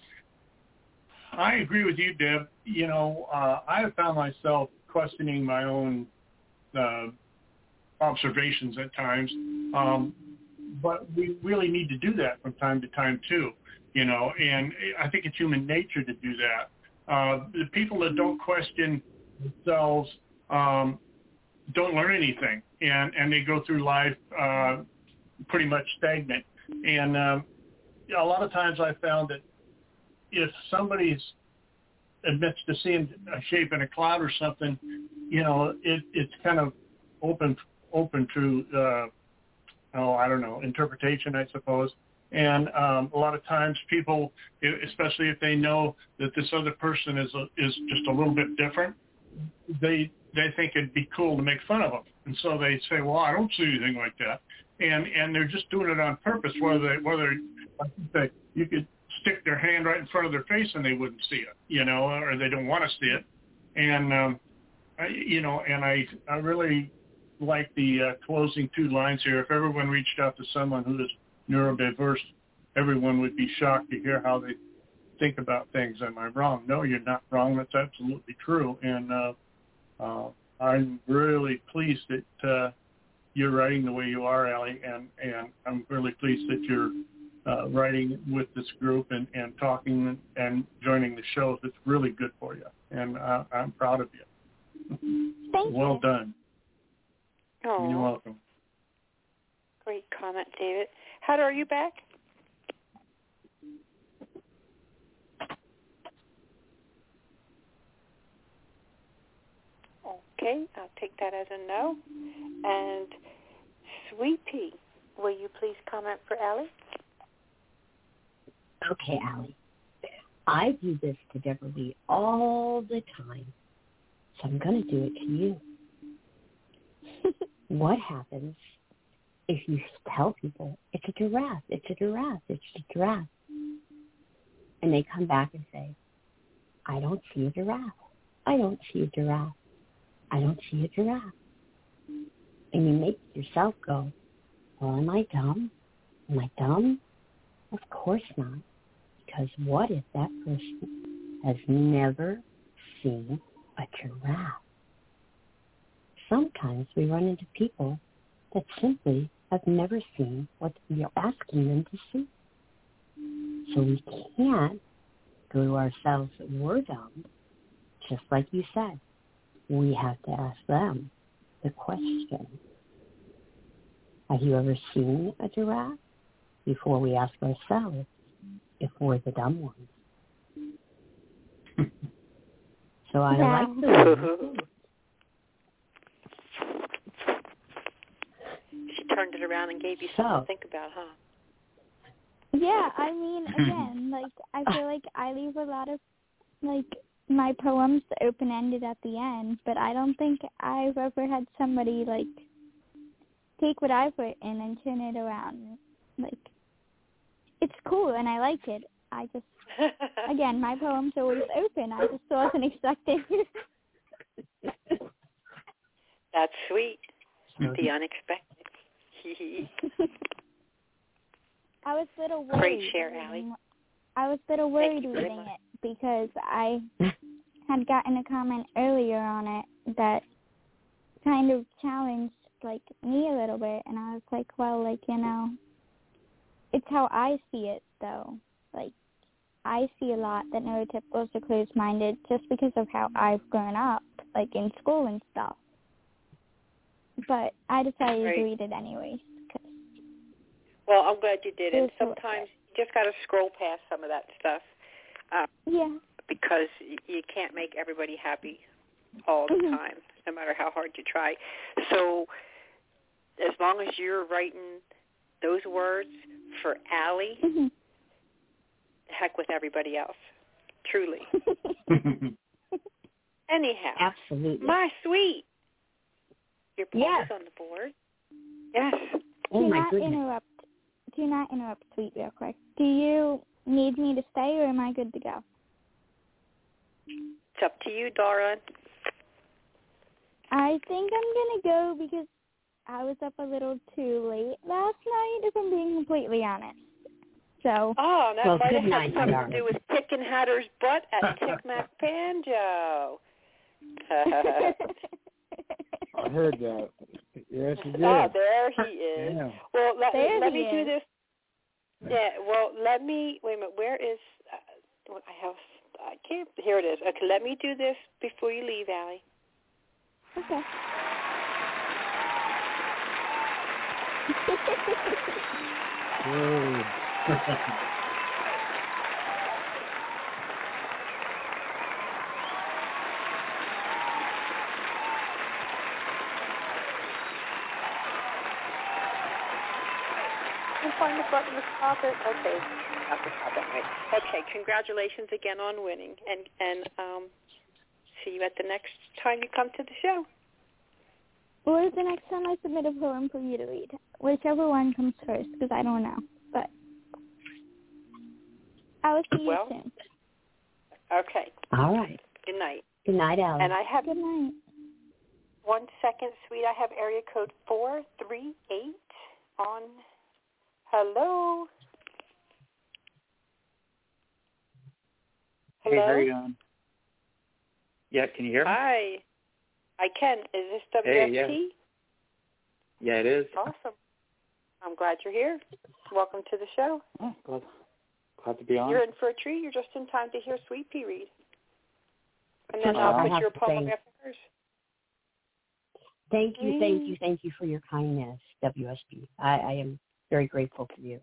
I agree with you, Deb. I have found myself questioning my own observations at times. But we really need to do that from time to time, too. And I think it's human nature to do that. The people that don't question themselves don't learn anything, and they go through life pretty much stagnant. And a lot of times I found that if somebody admits to seeing a shape in a cloud or something, it's kind of open to, interpretation, I suppose. And a lot of times people, especially if they know that this other person is just a little bit different, they think it'd be cool to make fun of them. And so they say, well, I don't see anything like that. And they're just doing it on purpose, whether you could stick their hand right in front of their face and they wouldn't see it, or they don't want to see it. And, I really like the closing two lines here. If everyone reached out to someone who is neurodiverse, everyone would be shocked to hear how they think about things. Am I wrong? No, you're not wrong. That's absolutely true. And I'm really pleased that you're writing the way you are, Allie, and I'm really pleased that you're writing with this group and talking and joining the shows. It's really good for you, and I'm proud of you. Thank you. Well done. Oh, you're welcome. Great comment, David. How are you back? Okay, I'll take that as a no. And Sweet Pea, will you please comment for Allie? Okay, Allie. I do this to Deborah Lee all the time, so I'm going to do it to you. What happens if you tell people, it's a giraffe, it's a giraffe, it's a giraffe, and they come back and say, I don't see a giraffe, I don't see a giraffe, I don't see a giraffe. And you make yourself go, well, am I dumb? Am I dumb? Of course not. Because what if that person has never seen a giraffe? Sometimes we run into people that simply have never seen what we are asking them to see. So we can't go to ourselves, we're dumb, just like you said. We have to ask them the question. Have you ever seen a giraffe? Before we ask ourselves if we're the dumb ones. So I like the one. She turned it around and gave you something to think about, huh? Yeah, I mean, again, like, I feel like I leave a lot of, like, my poems open-ended at the end, but I don't think I've ever had somebody, like, take what I've written and turn it around. Like, it's cool, and I like it. I just, again, my poem's always open. I just wasn't expecting it. That's sweet. The unexpected. I was a little worried. Great share, Allie. I was a little worried reading it because I had gotten a comment earlier on it that kind of challenged, like, me a little bit, and I was like, well, like, you know, it's how I see it, though. Like, I see a lot that neurotypicals are closed-minded just because of how I've grown up, like, in school and stuff. But I decided to read it anyways. Well, I'm glad you did. And sometimes you just got to scroll past some of that stuff. Yeah. Because you can't make everybody happy all the time, no matter how hard you try. So as long as you're writing those words for Allie, heck with everybody else. Truly. Anyhow. Absolutely. My sweet. Your poem is on the board. Yes. Oh, my goodness. Do not interrupt, Sweet, real quick. Do you need me to stay, or am I good to go? It's up to you, Dara. I think I'm going to go because I was up a little too late last night, if I'm being completely honest. So. Oh, that might have had something to do with kicking Hatter's butt at Tick Mac Banjo. I heard that. Yes, he did. Oh, there he is. Yeah. Well, let me do this. Yeah, well, let me, wait a minute, where is, I can't, here it is. Okay, let me do this before you leave, Allie. Okay. Find the button to stop it. Okay, not to stop it. Right. Okay, congratulations again on winning, and see you at the next time you come to the show. Or the next time I submit a poem for you to read, whichever one comes first, because I don't know. But I will see you soon. Okay. All right. Good night. Good night, Allie. And I have good night. 1 second, Sweet. I have area code 438 on. Hello. Hey, how are you doing? Yeah, can you hear me? Hi. I can. Is this WST? Hey, yeah, it is. Awesome. I'm glad you're here. Welcome to the show. Oh, glad to be on. You're in for a treat. You're just in time to hear Sweet Pea read. And then I'll put your poem after hers. Thank you for your kindness, WSB. I am very grateful for you.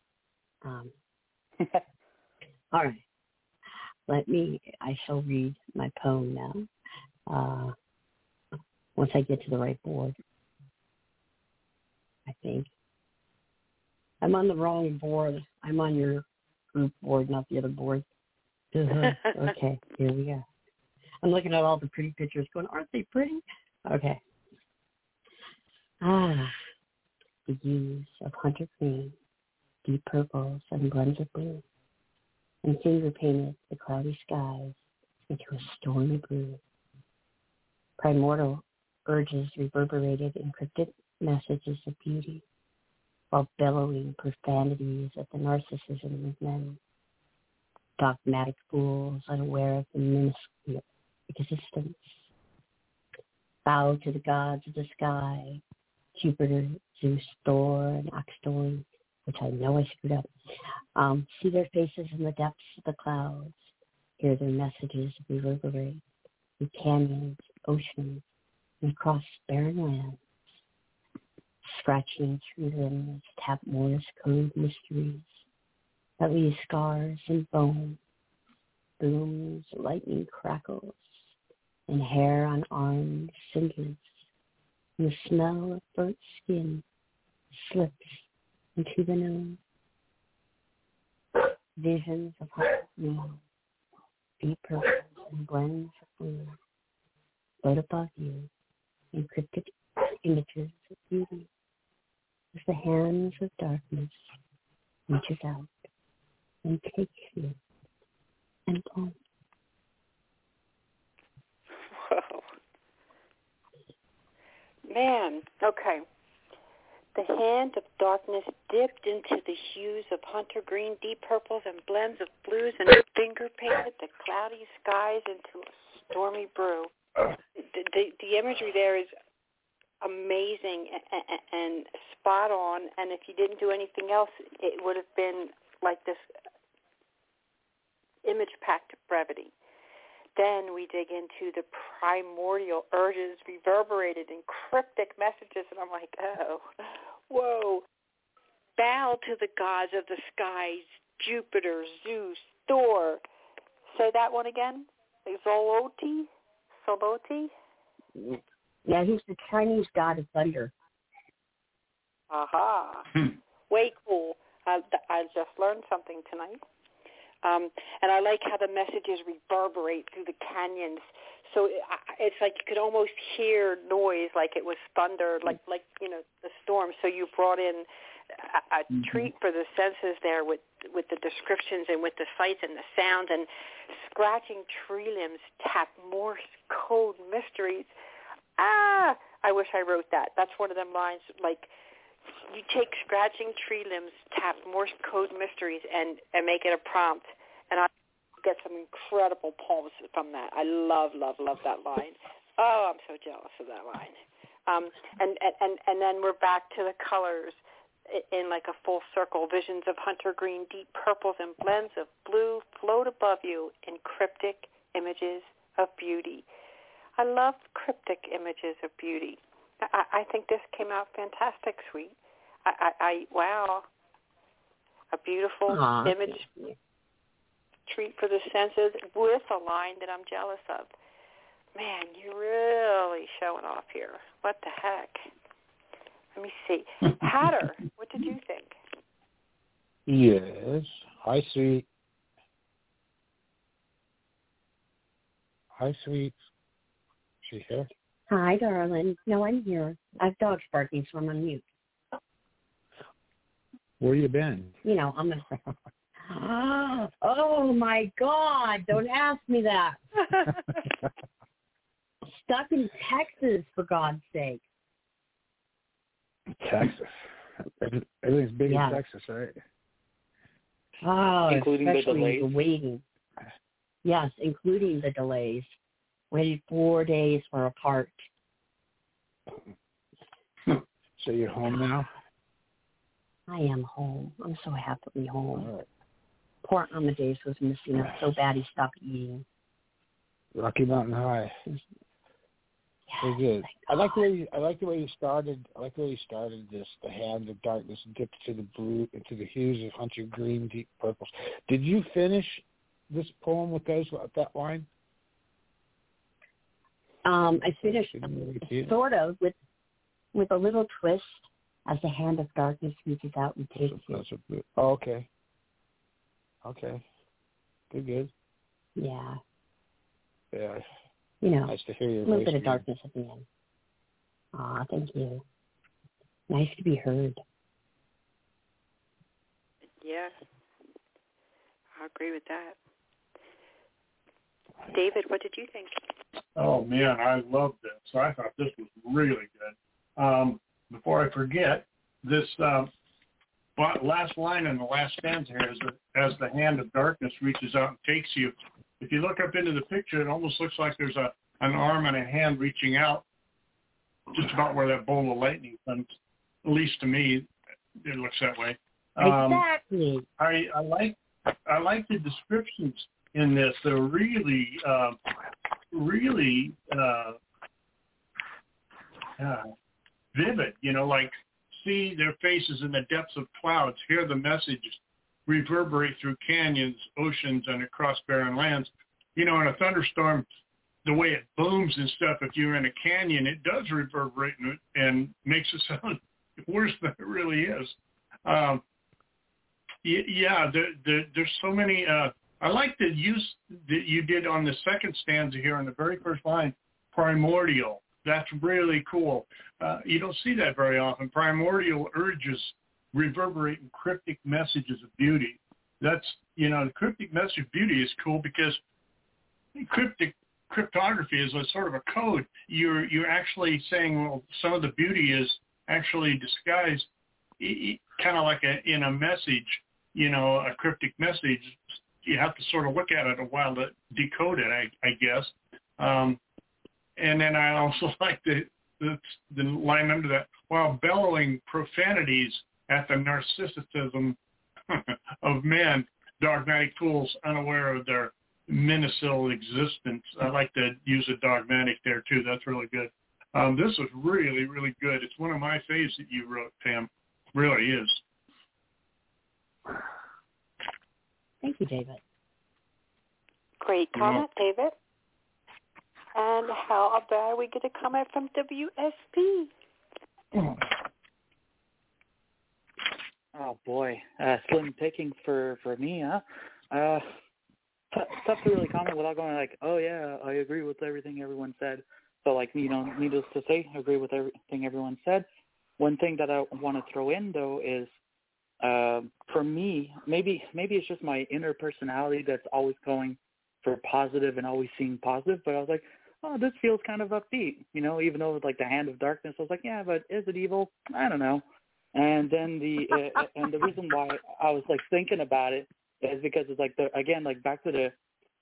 All right. I shall read my poem now. Once I get to the right board, I think. I'm on the wrong board. I'm on your group board, not the other board. Okay, here we go. I'm looking at all the pretty pictures going, aren't they pretty? Okay. The hues of hunter green, deep purples and blends of blue, and finger painted the cloudy skies into a stormy blue. Primordial urges reverberated in cryptic messages of beauty, while bellowing profanities at the narcissism of men. Dogmatic fools unaware of the minuscule existence. Bow to the gods of the sky, Jupiter, Zeus, Thor, and Axtorn, which I know I screwed up. See their faces in the depths of the clouds, hear their messages reverberate through canyons, oceans, and across barren lands. scratching through limbs, tap Morse code mysteries that leave scars and bone, booms, lightning crackles, and hair on arms, cinders, and the smell of burnt skin slips into the nose. Visions of hot neon, deep purples and blends of blue, float above you in cryptic images of beauty as the hands of darkness reaches out and takes you and pulls. Whoa. Man, okay. The hand of darkness dipped into the hues of hunter green, deep purples, and blends of blues, and finger painted the cloudy skies into a stormy brew. The imagery there is amazing and spot on, and if you didn't do anything else, it would have been like this image-packed brevity. Then we dig into the primordial urges reverberated in cryptic messages, and I'm like, oh, whoa. Bow to the gods of the skies, Jupiter, Zeus, Thor. Say that one again. Zoloti? Yeah, he's the Chinese god of thunder. Aha. Way cool. I just learned something tonight. And I like how the messages reverberate through the canyons. So it's like you could almost hear noise like it was thunder, like the storm. So you brought in a treat for the senses there with the descriptions and with the sights and the sounds, and scratching tree limbs tap Morse code mysteries. I wish I wrote that. That's one of them lines, like, you take scratching tree limbs, tap Morse code mysteries, and make it a prompt, and I get some incredible poems from that. I love that line. Oh, I'm so jealous of that line. And then we're back to the colors in like a full circle. Visions of hunter green, deep purples, and blends of blue float above you in cryptic images of beauty. I love cryptic images of beauty. I think this came out fantastic, sweet. Wow. A beautiful image treat for the senses with a line that I'm jealous of. Man, you're really showing off here. What the heck? Let me see. Hatter, what did you think? Yes. Hi, sweet. Hi, sweet. She here? Hi, darling. No, I'm here. I have dogs barking, so I'm on mute. Where you been? I'm going to... Oh, my God. Don't ask me that. Stuck in Texas, for God's sake. Texas. Everything's big in Texas, right? Oh, including the delays? The waiting. Yes, including the delays. Waited 4 days for a part. So you're home now? I am home. I'm so happily home. Right. Poor Amadeus was missing us so bad he stopped eating. Rocky Mountain High. So good. I like the way you started. I like the way you started this. The hand of darkness dipped to the blue, into the hues of hunter green, deep purples. Did you finish this poem with that line? I finished sort of with a little twist as the hand of darkness reaches out and takes you. Oh, okay. Okay. Good. Yeah. Yeah. Nice to hear your voice. A little bit of darkness at the end. Aw, thank you. Nice to be heard. Yeah. I agree with that. David, what did you think? Oh, man, I loved this. So I thought this was really good. Before I forget, this last line in the last stanza here is that as the hand of darkness reaches out and takes you. If you look up into the picture, it almost looks like there's an arm and a hand reaching out just about where that bolt of lightning comes. At least to me, it looks that way. Exactly. I like the descriptions in this. They're really vivid. Like see their faces in the depths of clouds, hear the messages reverberate through canyons, oceans, and across barren lands. In a thunderstorm, the way it booms and stuff, if you're in a canyon, it does reverberate and makes it sound worse than it really is. There's so many. I like the use that you did on the second stanza here on the very first line, primordial. That's really cool. You don't see that very often. Primordial urges reverberate in cryptic messages of beauty. That's, the cryptic message of beauty is cool because cryptography is a sort of a code. You're actually saying, well, some of the beauty is actually disguised, kind of like in a message, a cryptic message. You have to sort of look at it a while to decode it, I guess. And then I also like the line under that, while bellowing profanities at the narcissism of men, dogmatic fools unaware of their minosyl existence. I like to use a dogmatic there too. That's really good. This is really, really good. It's one of my faves that you wrote, Pam. Really is. Thank you, David. Great comment, David. And how about we get a comment from WSP? Oh, boy. Slim picking for me, huh? Tough to really comment without going like, oh, yeah, I agree with everything everyone said. So, needless to say, I agree with everything everyone said. One thing that I want to throw in, though, is for me, maybe it's just my inner personality that's always going for positive and always seeing positive, but I was like, oh, this feels kind of upbeat, even though it's like the hand of darkness. I was like, yeah, but is it evil? I don't know. And then and the reason why I was like thinking about it is because it's like back to the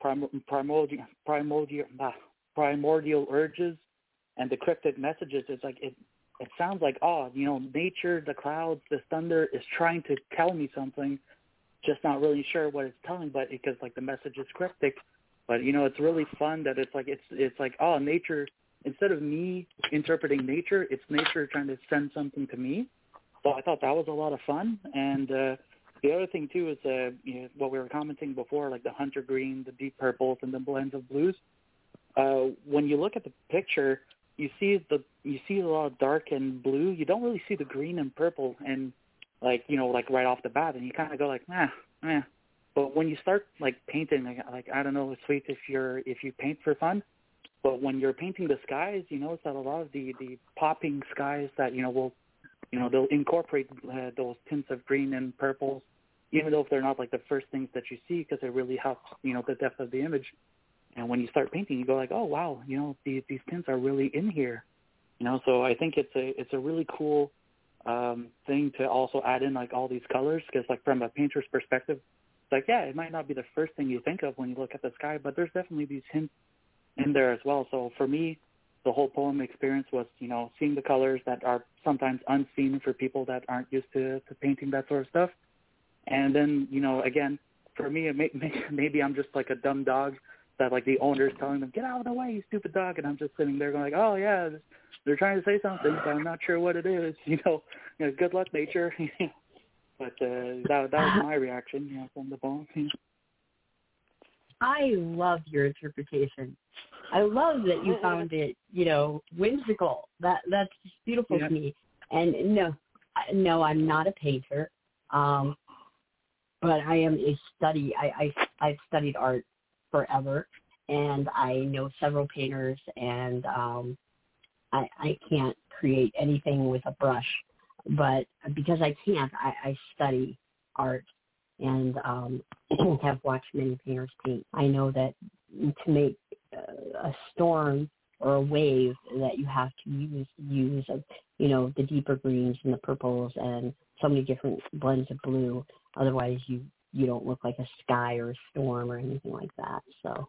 primordial urges and the cryptic messages. It's like it sounds like, nature, the clouds, the thunder is trying to tell me something, just not really sure what it's telling, but because like the message is cryptic. But it's really fun that it's like nature, instead of me interpreting nature, it's nature trying to send something to me. So I thought that was a lot of fun. And the other thing too is what we were commenting before, like the hunter green, the deep purples, and the blends of blues. When you look at the picture, you see a lot of dark and blue. You don't really see the green and purple, and like right off the bat, and you kind of go like, nah. But when you start like painting, like I don't know, sweet if you paint for fun, but when you're painting the skies, you notice that a lot of the popping skies that they'll incorporate those tints of green and purples, even though if they're not like the first things that you see, because it really helps the depth of the image. And when you start painting, you go like, oh wow, these tints are really in here, So I think it's a really cool thing to also add in like all these colors, because like from a painter's perspective, it's like, yeah, it might not be the first thing you think of when you look at the sky, but there's definitely these hints in there as well. So for me, the whole poem experience was, seeing the colors that are sometimes unseen for people that aren't used to painting that sort of stuff. And then, again, for me, maybe I'm just like a dumb dog that like the owner's telling them, get out of the way, you stupid dog. And I'm just sitting there going like, oh yeah, they're trying to say something, but I'm not sure what it is. Good luck, nature. But that was my reaction, from the poem. I love your interpretation. I love that you found it, whimsical. That's just beautiful to me. And no, I'm not a painter, but I am a study. I've studied art forever, and I know several painters, and I can't create anything with a brush. But because I can't, I study art and have watched many painters paint. I know that to make a storm or a wave, that you have to use the deeper greens and the purples and so many different blends of blue. Otherwise, you don't look like a sky or a storm or anything like that. So,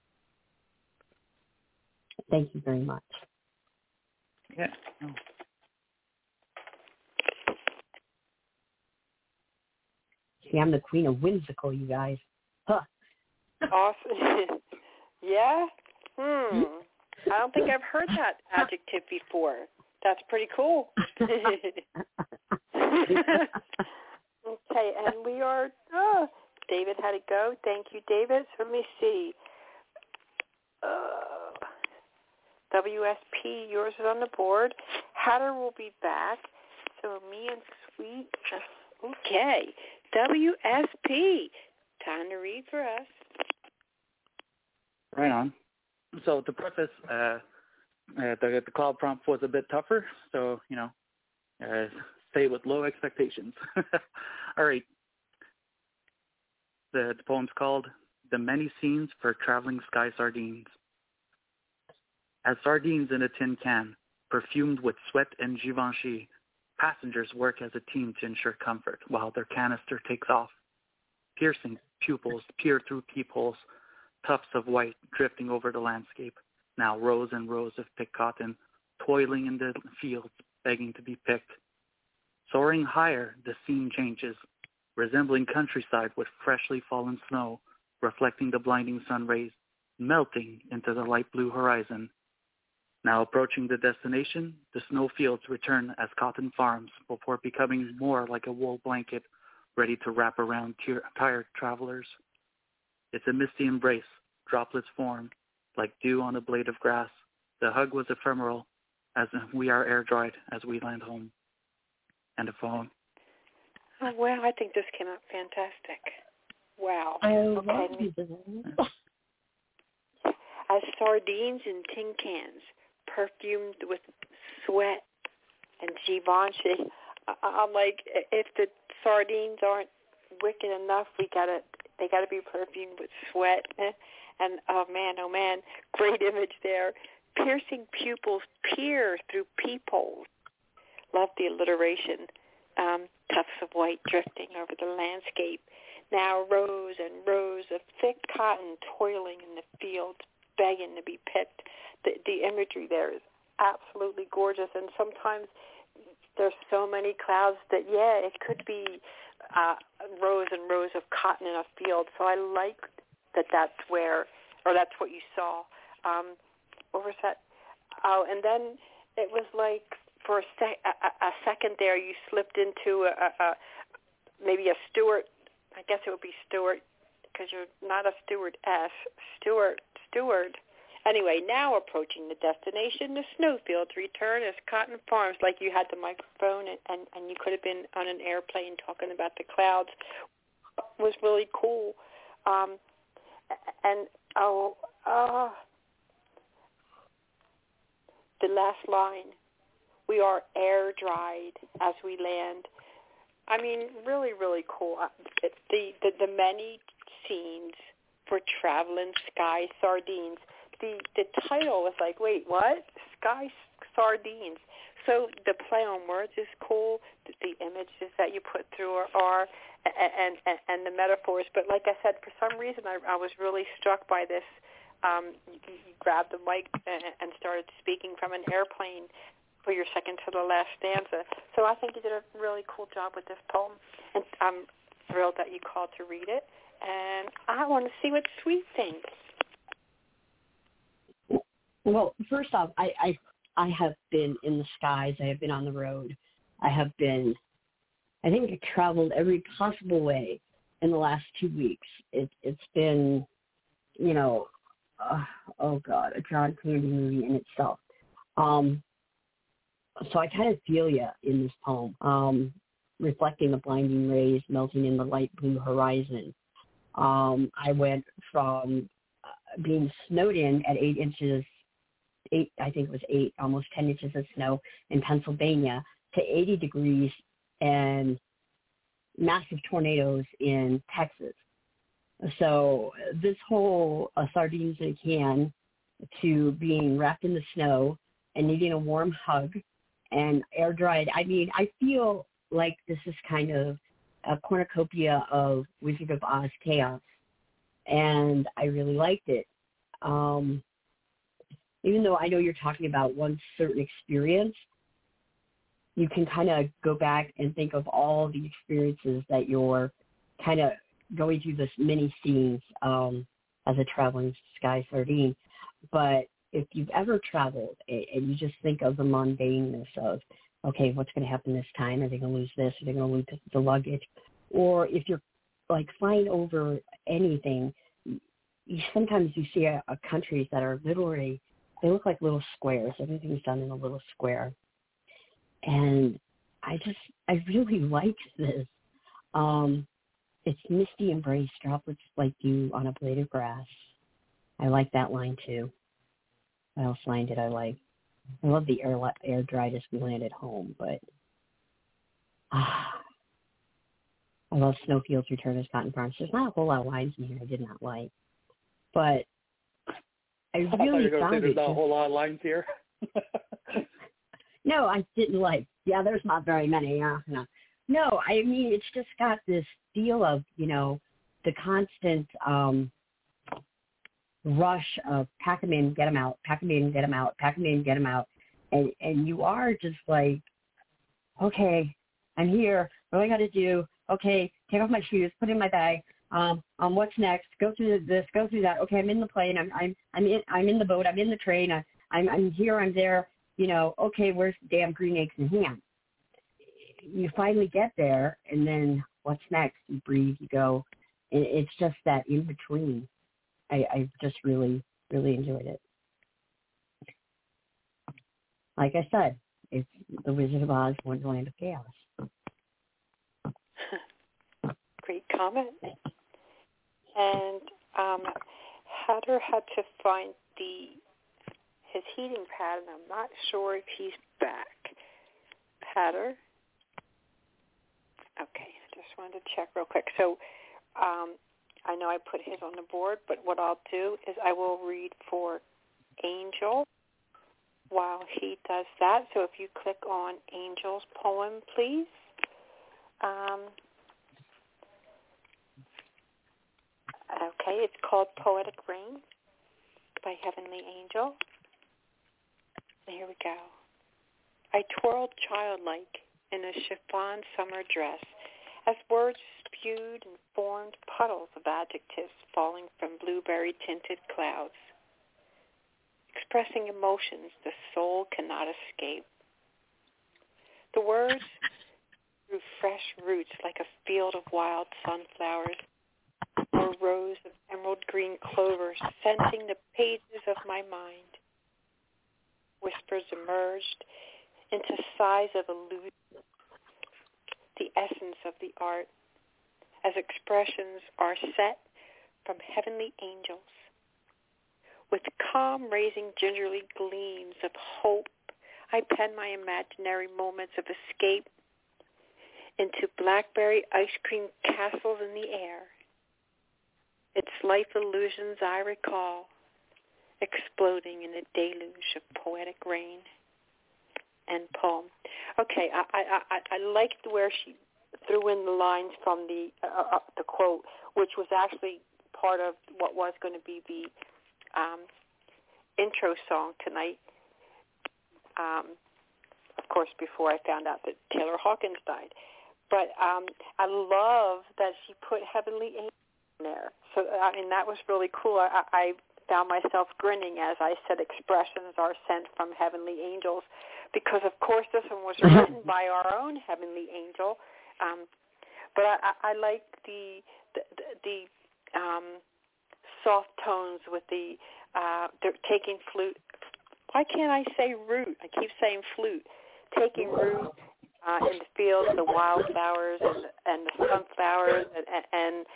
thank you very much. Yeah. See, I'm the queen of whimsical, you guys. Huh. Awesome. Yeah? I don't think I've heard that adjective before. That's pretty cool. Okay, and we are, David had to go. Thank you, David. So let me see. WSP, yours is on the board. Hatter will be back. So me and Sweet. Okay, WSP. Time to read for us. Right on. So to preface, the cloud prompt was a bit tougher, so, stay with low expectations. All right. The poem's called The Many Scenes for Traveling Sky Sardines. As sardines in a tin can, perfumed with sweat and Givenchy, passengers work as a team to ensure comfort while their canister takes off. Piercing pupils peer through peepholes, tufts of white drifting over the landscape, now rows and rows of picked cotton, toiling in the fields, begging to be picked. Soaring higher, the scene changes, resembling countryside with freshly fallen snow, reflecting the blinding sun rays, melting into the light blue horizon. Now approaching the destination, the snowfields return as cotton farms before becoming more like a wool blanket ready to wrap around tired travelers. It's a misty embrace, droplets form, like dew on a blade of grass. The hug was ephemeral, as we are air-dried as we land home. And a poem. Oh, wow, I think this came out fantastic. Wow. I love you. As sardines in tin cans, perfumed with sweat and Givenchy. I'm like, if the sardines aren't wicked enough, they gotta be perfumed with sweat. And oh man, great image there. Piercing pupils peer through peepholes. Love the alliteration. Tufts of white drifting over the landscape. Now rows and rows of thick cotton toiling in the fields, begging to be picked. The imagery there is absolutely gorgeous, and sometimes there's so many clouds that, it could be rows and rows of cotton in a field. So I like that's what you saw. What was that? Oh, and then it was like for a second there you slipped into maybe a steward. I guess it would be steward because you're not a stewardess. Steward. Anyway, now approaching the destination, the snowfields return as cotton farms, like you had the microphone and you could have been on an airplane talking about the clouds. It was really cool. The last line, we are air-dried as we land. I mean, really, really cool. The many scenes for traveling sky sardines. The title was like, wait, what? Sky sardines. So the play on words is cool. The images that you put through are and the metaphors. But like I said, for some reason, I was really struck by this. You grabbed the mic and started speaking from an airplane for your second to the last stanza. So I think you did a really cool job with this poem. And I'm thrilled that you called to read it. And I want to see what Sweet thinks. Well, first off, I have been in the skies. I have been on the road. I think I traveled every possible way in the last 2 weeks. It's been, oh God, a John Candy movie in itself. So I kind of feel you in this poem, reflecting the blinding rays melting in the light blue horizon. I went from being snowed in at 8 inches, almost 10 inches of snow in Pennsylvania to 80 degrees and massive tornadoes in Texas. So this whole sardines in a can to being wrapped in the snow and needing a warm hug and air dried. I mean, I feel like this is kind of a cornucopia of Wizard of Oz chaos, and I really liked it. Even though I know you're talking about one certain experience, you can kind of go back and think of all the experiences that you're kind of going through this mini scenes as a traveling sky sardine. But if you've ever traveled and you just think of the mundaneness of, okay, what's going to happen this time? Are they going to lose this? Are they going to lose the luggage? Or if you're like flying over anything, sometimes you see countries that are literally, they look like little squares. Everything's done in a little square. And I really like this. It's misty embrace, droplets like dew on a blade of grass. I like that line too. What else line did I like? I love the air dried as we landed home, but I love Snowfields Return as Cotton Farms. There's not a whole lot of lines in here I did not like, but I really found there's not a whole lot of lines here. No, I didn't like. Yeah, there's not very many. No, I mean it's just got this feel of the constant rush of pack them in, get them out, pack them in, get them out, pack them in, get them out, and you are just like, okay, I'm here. What do I got to do? Okay, take off my shoes, put it in my bag. What's next? Go through this, go through that. Okay, I'm in the plane. I'm in the boat. I'm in the train. I'm here. I'm there. Okay, where's the damn green eggs and ham? You finally get there, and then what's next? You breathe. You go. It's just that in between. I just really, really enjoyed it. Like I said, it's The Wizard of Oz, Wonderland of Chaos. Great comment. And Hatter had to find his heating pad, and I'm not sure if he's back. Hatter? Okay, I just wanted to check real quick. So I know I put his on the board, but what I'll do is I will read for Angel while he does that. So if you click on Angel's poem, please. Okay, it's called Poetic Rain by Heavenly Angel. Here we go. I twirled childlike in a chiffon summer dress as words spewed and formed puddles of adjectives falling from blueberry-tinted clouds, expressing emotions the soul cannot escape. The words grew fresh roots like a field of wild sunflowers or rows of emerald green clover scenting the pages of my mind. Whispers emerged into sighs of illusion, the essence of the art, as expressions are set from heavenly angels. With calm raising gingerly gleams of hope, I pen my imaginary moments of escape into blackberry ice cream castles in the air. Its life illusions I recall, exploding in a deluge of poetic rain. End poem. Okay, I liked where she threw in the lines from the quote, which was actually part of what was going to be the intro song tonight. Of course, before I found out that Taylor Hawkins died. But I love that she put Heavenly Angel in there. So, that was really cool. I found myself grinning as I said expressions are sent from heavenly angels, because, of course, this one was written by our own heavenly angel. But I like the soft tones with they're taking flute. Why can't I say root? I keep saying flute. Taking root in the fields, the wildflowers and the sunflowers and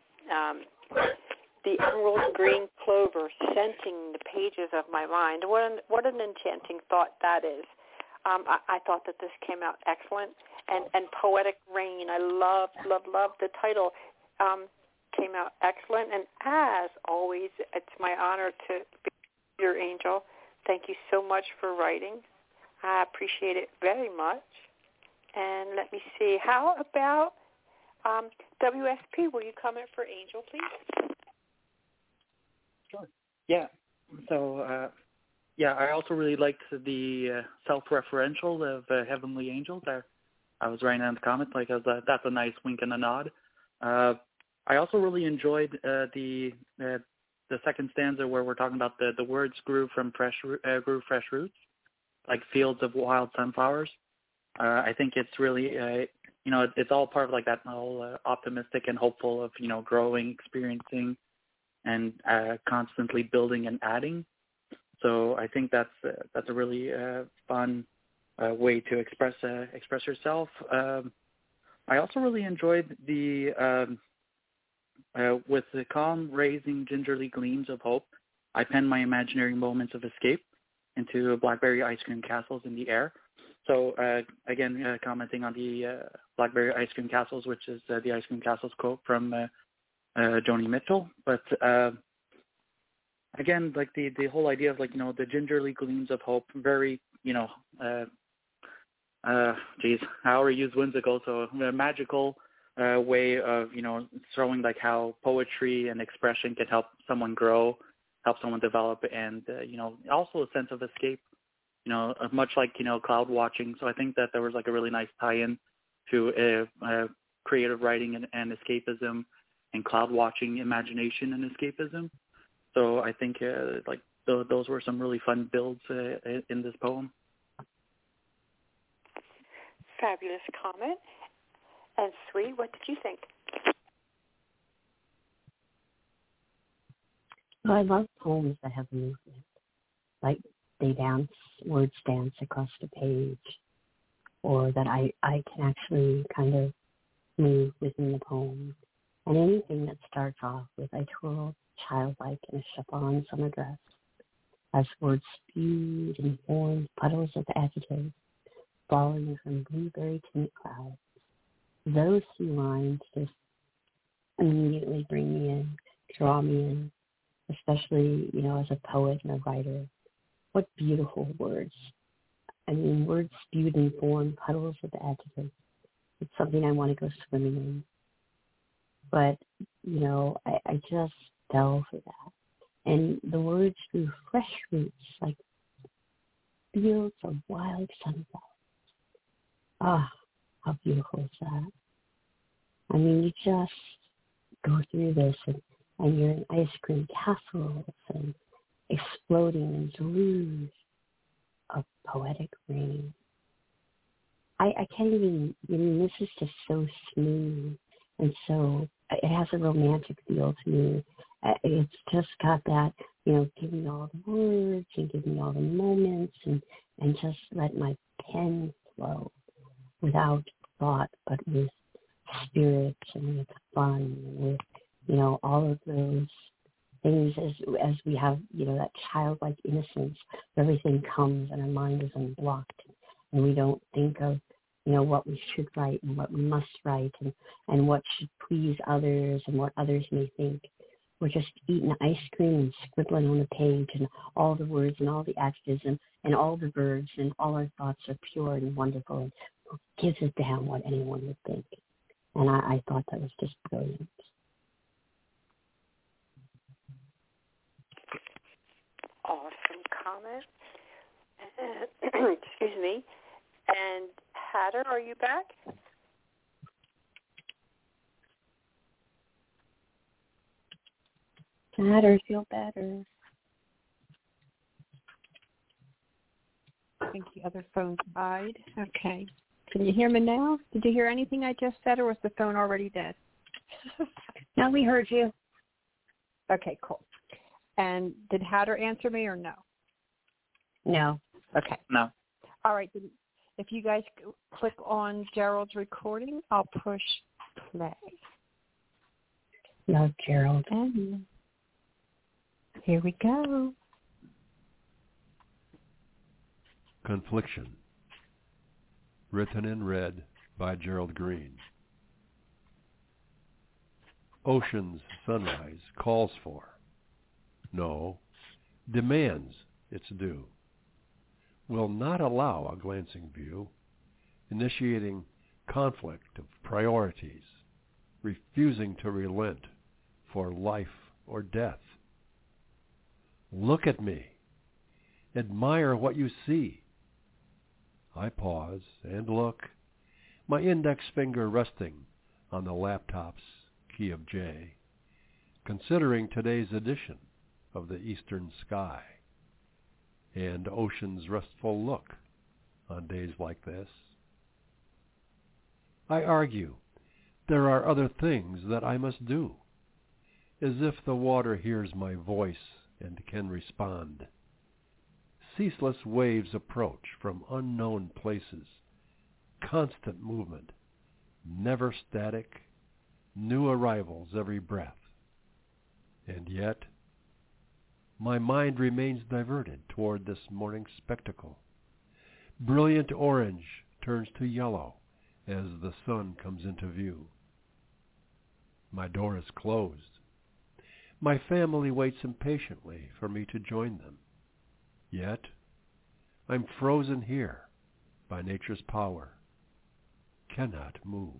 the emerald green clover scenting the pages of my mind. What an enchanting thought that is. I thought that this came out excellent. And Poetic Rain, I love the title. Came out excellent. And as always, it's my honor to be your angel. Thank you so much for writing. I appreciate it very much. And let me see. How about WSP? Will you comment for Angel, please? Sure. Yeah. So, I also really liked the self-referential of Heavenly Angels there. I was writing in the comments that's a nice wink and a nod. I also really enjoyed the second stanza where we're talking about the words grew fresh roots, like fields of wild sunflowers. I think it's really, it's all part of like that whole optimistic and hopeful of, growing, experiencing, and constantly building and adding. So I think that's a really fun way to express yourself. I also really enjoyed the with the calm raising gingerly gleams of hope, I pen my imaginary moments of escape into blackberry ice cream castles in the air. So again, commenting on the blackberry ice cream castles, which is the ice cream castles quote from Joni Mitchell. But again, like the whole idea of like, the gingerly gleams of hope, very, I already used whimsical, so a magical way of, showing like how poetry and expression can help someone grow, help someone develop, and, also a sense of escape, much like, cloud watching. So I think that there was like a really nice tie-in to creative writing and escapism, and cloud watching, imagination and escapism. So I think those were some really fun builds in this poem. Fabulous comment. And Sri, what did you think? Well, I love poems that have movement, like words dance across the page, or that I can actually kind of move within the poem. And anything that starts off with I twirl childlike in a chiffon summer dress, as words spewed and formed puddles of adjectives falling from blueberry tint clouds. Those few lines just immediately bring me in, draw me in, especially, as a poet and a writer. What beautiful words. I mean, words spewed and formed puddles of adjectives. It's something I want to go swimming in. But, I just fell for that. And the words grew fresh roots, like fields of wild sunflowers. Ah, how beautiful is that? I mean, you just go through this and you're in ice cream castles and exploding in deluge of poetic rain. I can't even, this is just so smooth, and so it has a romantic feel to me. It's just got that, give me all the words and give me all the moments and just let my pen flow without thought, but with spirit and with fun, and with, all of those things as we have, that childlike innocence, everything comes and our mind is unblocked and we don't think of, what we should write and what we must write and what should please others and what others may think. We're just eating ice cream and scribbling on the page, and all the words and all the adjectives and all the verbs and all our thoughts are pure and wonderful, and who gives a damn what anyone would think. And I thought that was just brilliant. Awesome comment. Excuse me. And Hatter, are you back? Hatter, feel better. I think the other phone died. Okay. Can you hear me now? Did you hear anything I just said, or was the phone already dead? No, we heard you. Okay, cool. And did Hatter answer me or no? No. Okay. No. All right. Then if you guys click on Gerald's recording, I'll push play. Love Gerald. And here we go. Confliction. Written in red by Gerald Green. Ocean's sunrise calls for, no, demands its due, will not allow a glancing view, initiating conflict of priorities, refusing to relent for life or death. Look at me. Admire what you see. I pause and look, my index finger resting on the laptop's key of J, considering today's edition of the eastern sky, and ocean's restful look on days like this. I argue there are other things that I must do, as if the water hears my voice and can respond. Ceaseless waves approach from unknown places, constant movement, never static, new arrivals every breath. And yet, my mind remains diverted toward this morning spectacle. Brilliant orange turns to yellow as the sun comes into view. My door is closed. My family waits impatiently for me to join them. Yet, I'm frozen here by nature's power, cannot move.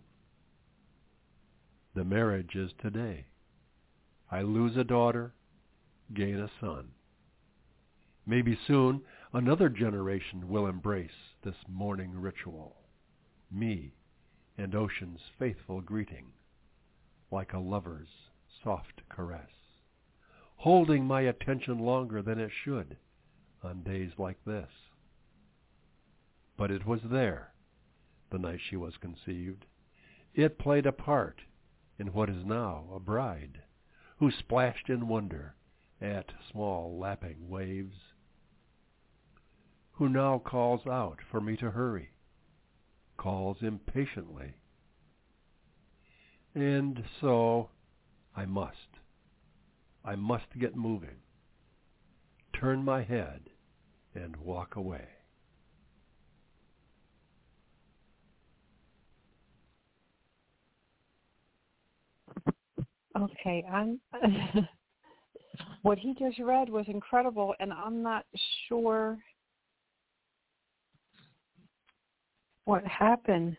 The marriage is today. I lose a daughter, gain a son. Maybe soon another generation will embrace this morning ritual, me and ocean's faithful greeting, like a lover's soft caress, holding my attention longer than it should on days like this. But it was there, the night she was conceived. It played a part in what is now a bride, who splashed in wonder at small lapping waves, who now calls out for me to hurry, calls impatiently. And so I must get moving, turn my head, and walk away. Okay, what he just read was incredible, and I'm not sure what happened.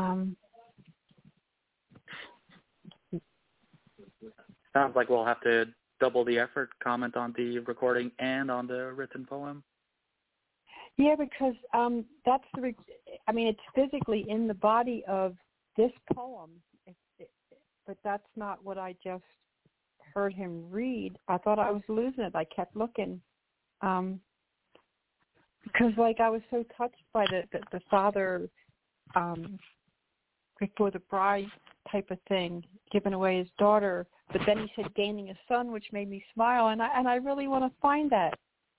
Sounds like we'll have to double the effort, comment on the recording and on the written poem. Yeah, because that's it's physically in the body of this poem, but that's not what I just heard him read. I thought I was losing it. I kept looking, because I was so touched by the father before the bride type of thing, giving away his daughter. But then he said gaining a son, which made me smile, and I really want to find that.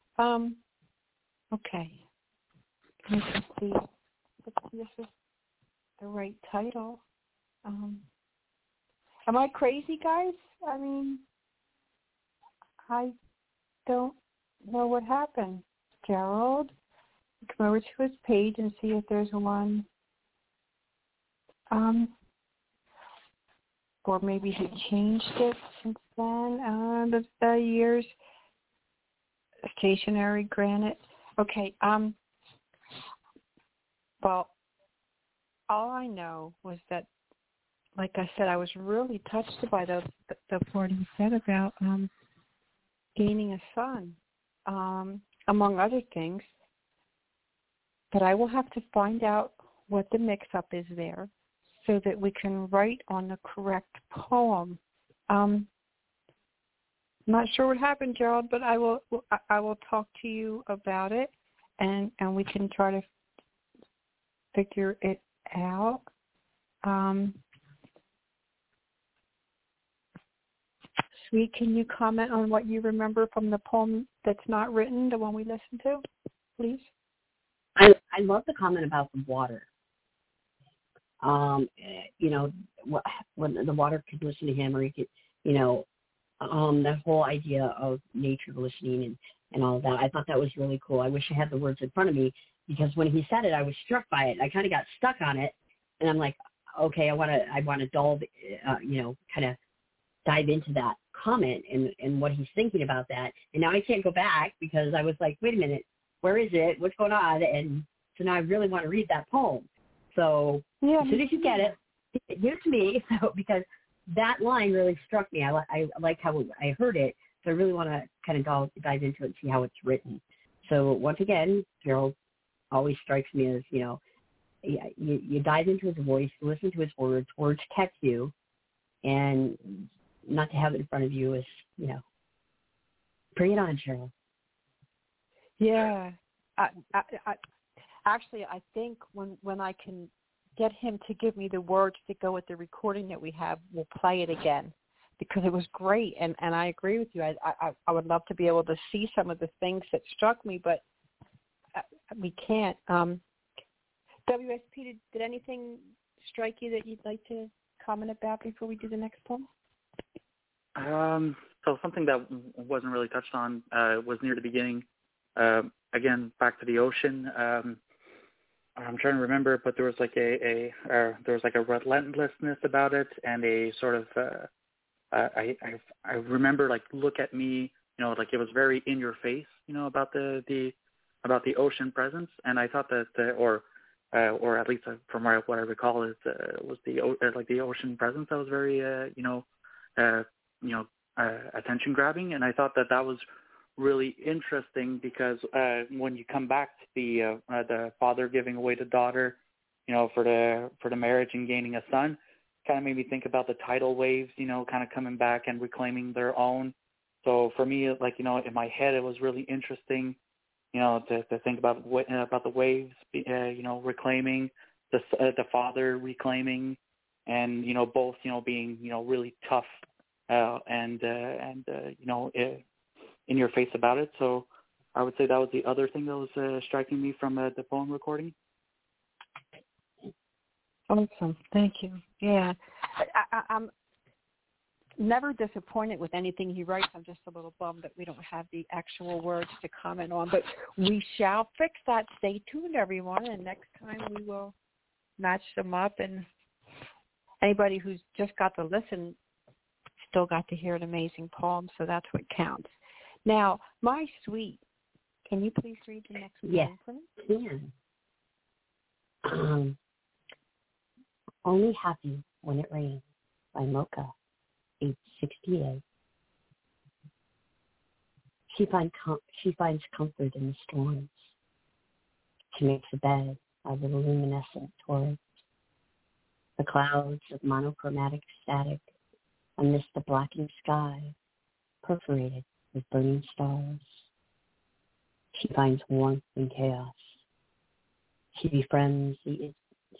Okay. Let me see if this is the right title. Am I crazy, guys? I mean, I don't know what happened. Gerald, come over to his page and see if there's one. Or maybe he changed it since then. The years, stationary granite. Okay. Well, all I know was that, like I said, I was really touched by the part he said about gaining a son, among other things. But I will have to find out what the mix-up is there, so that we can write on the correct poem. I'm not sure what happened, Gerald, but I will talk to you about it, and we can try to figure it out. Sweet, can you comment on what you remember from the poem that's not written, the one we listened to, please? I love the comment about the water. When the water could listen to him, or he could, that whole idea of nature listening and all of that. I thought that was really cool. I wish I had the words in front of me, because when he said it, I was struck by it. I kind of got stuck on it, and I'm like, okay, I want to kind of dive into that comment and what he's thinking about that. And now I can't go back, because I was like, wait a minute, where is it? What's going on? And so now I really want to read that poem. So as soon as you get it, give it to me. So because that line really struck me. I like how I heard it. So I really want to kind of dive into it and see how it's written. So once again, Gerald always strikes me as, you dive into his voice, listen to his words catch you, and not to have it in front of you is, Bring it on, Cheryl. Yeah. Actually, I think when I can get him to give me the words to go with the recording that we have, we'll play it again, because it was great. And I agree with you. I would love to be able to see some of the things that struck me, but we can't. WSP, did anything strike you that you'd like to comment about before we do the next poem? So something that wasn't really touched on was near the beginning. Again, back to the ocean. I'm trying to remember, but there was like a relentlessness about it, and a sort of I remember, like, look at me, like it was very in your face, about the ocean presence. And I thought that or at least from what I recall was the ocean presence that was very attention grabbing. And I thought that was really interesting, because when you come back to the father giving away the daughter, for the marriage and gaining a son, kind of made me think about the tidal waves, kind of coming back and reclaiming their own. So for me, like, in my head, it was really interesting, to think about the waves, reclaiming the father reclaiming, and both being really tough and in your face about it. So I would say that was the other thing that was striking me from the poem recording. Awesome. Thank you. Yeah. I'm never disappointed with anything he writes. I'm just a little bummed that we don't have the actual words to comment on, but we shall fix that. Stay tuned, everyone, and next time we will match them up, and anybody who's just got to listen still got to hear an amazing poem, so that's what counts. Now, my sweet, can you please read the next poem for me? Yeah. Only Happy When It Rains by Mocha, age 68. She finds comfort in the storms. She makes a bed out of the luminescent torrents. The clouds of monochromatic static amidst the blackened sky, perforated with burning stars. She finds warmth in chaos. She befriends the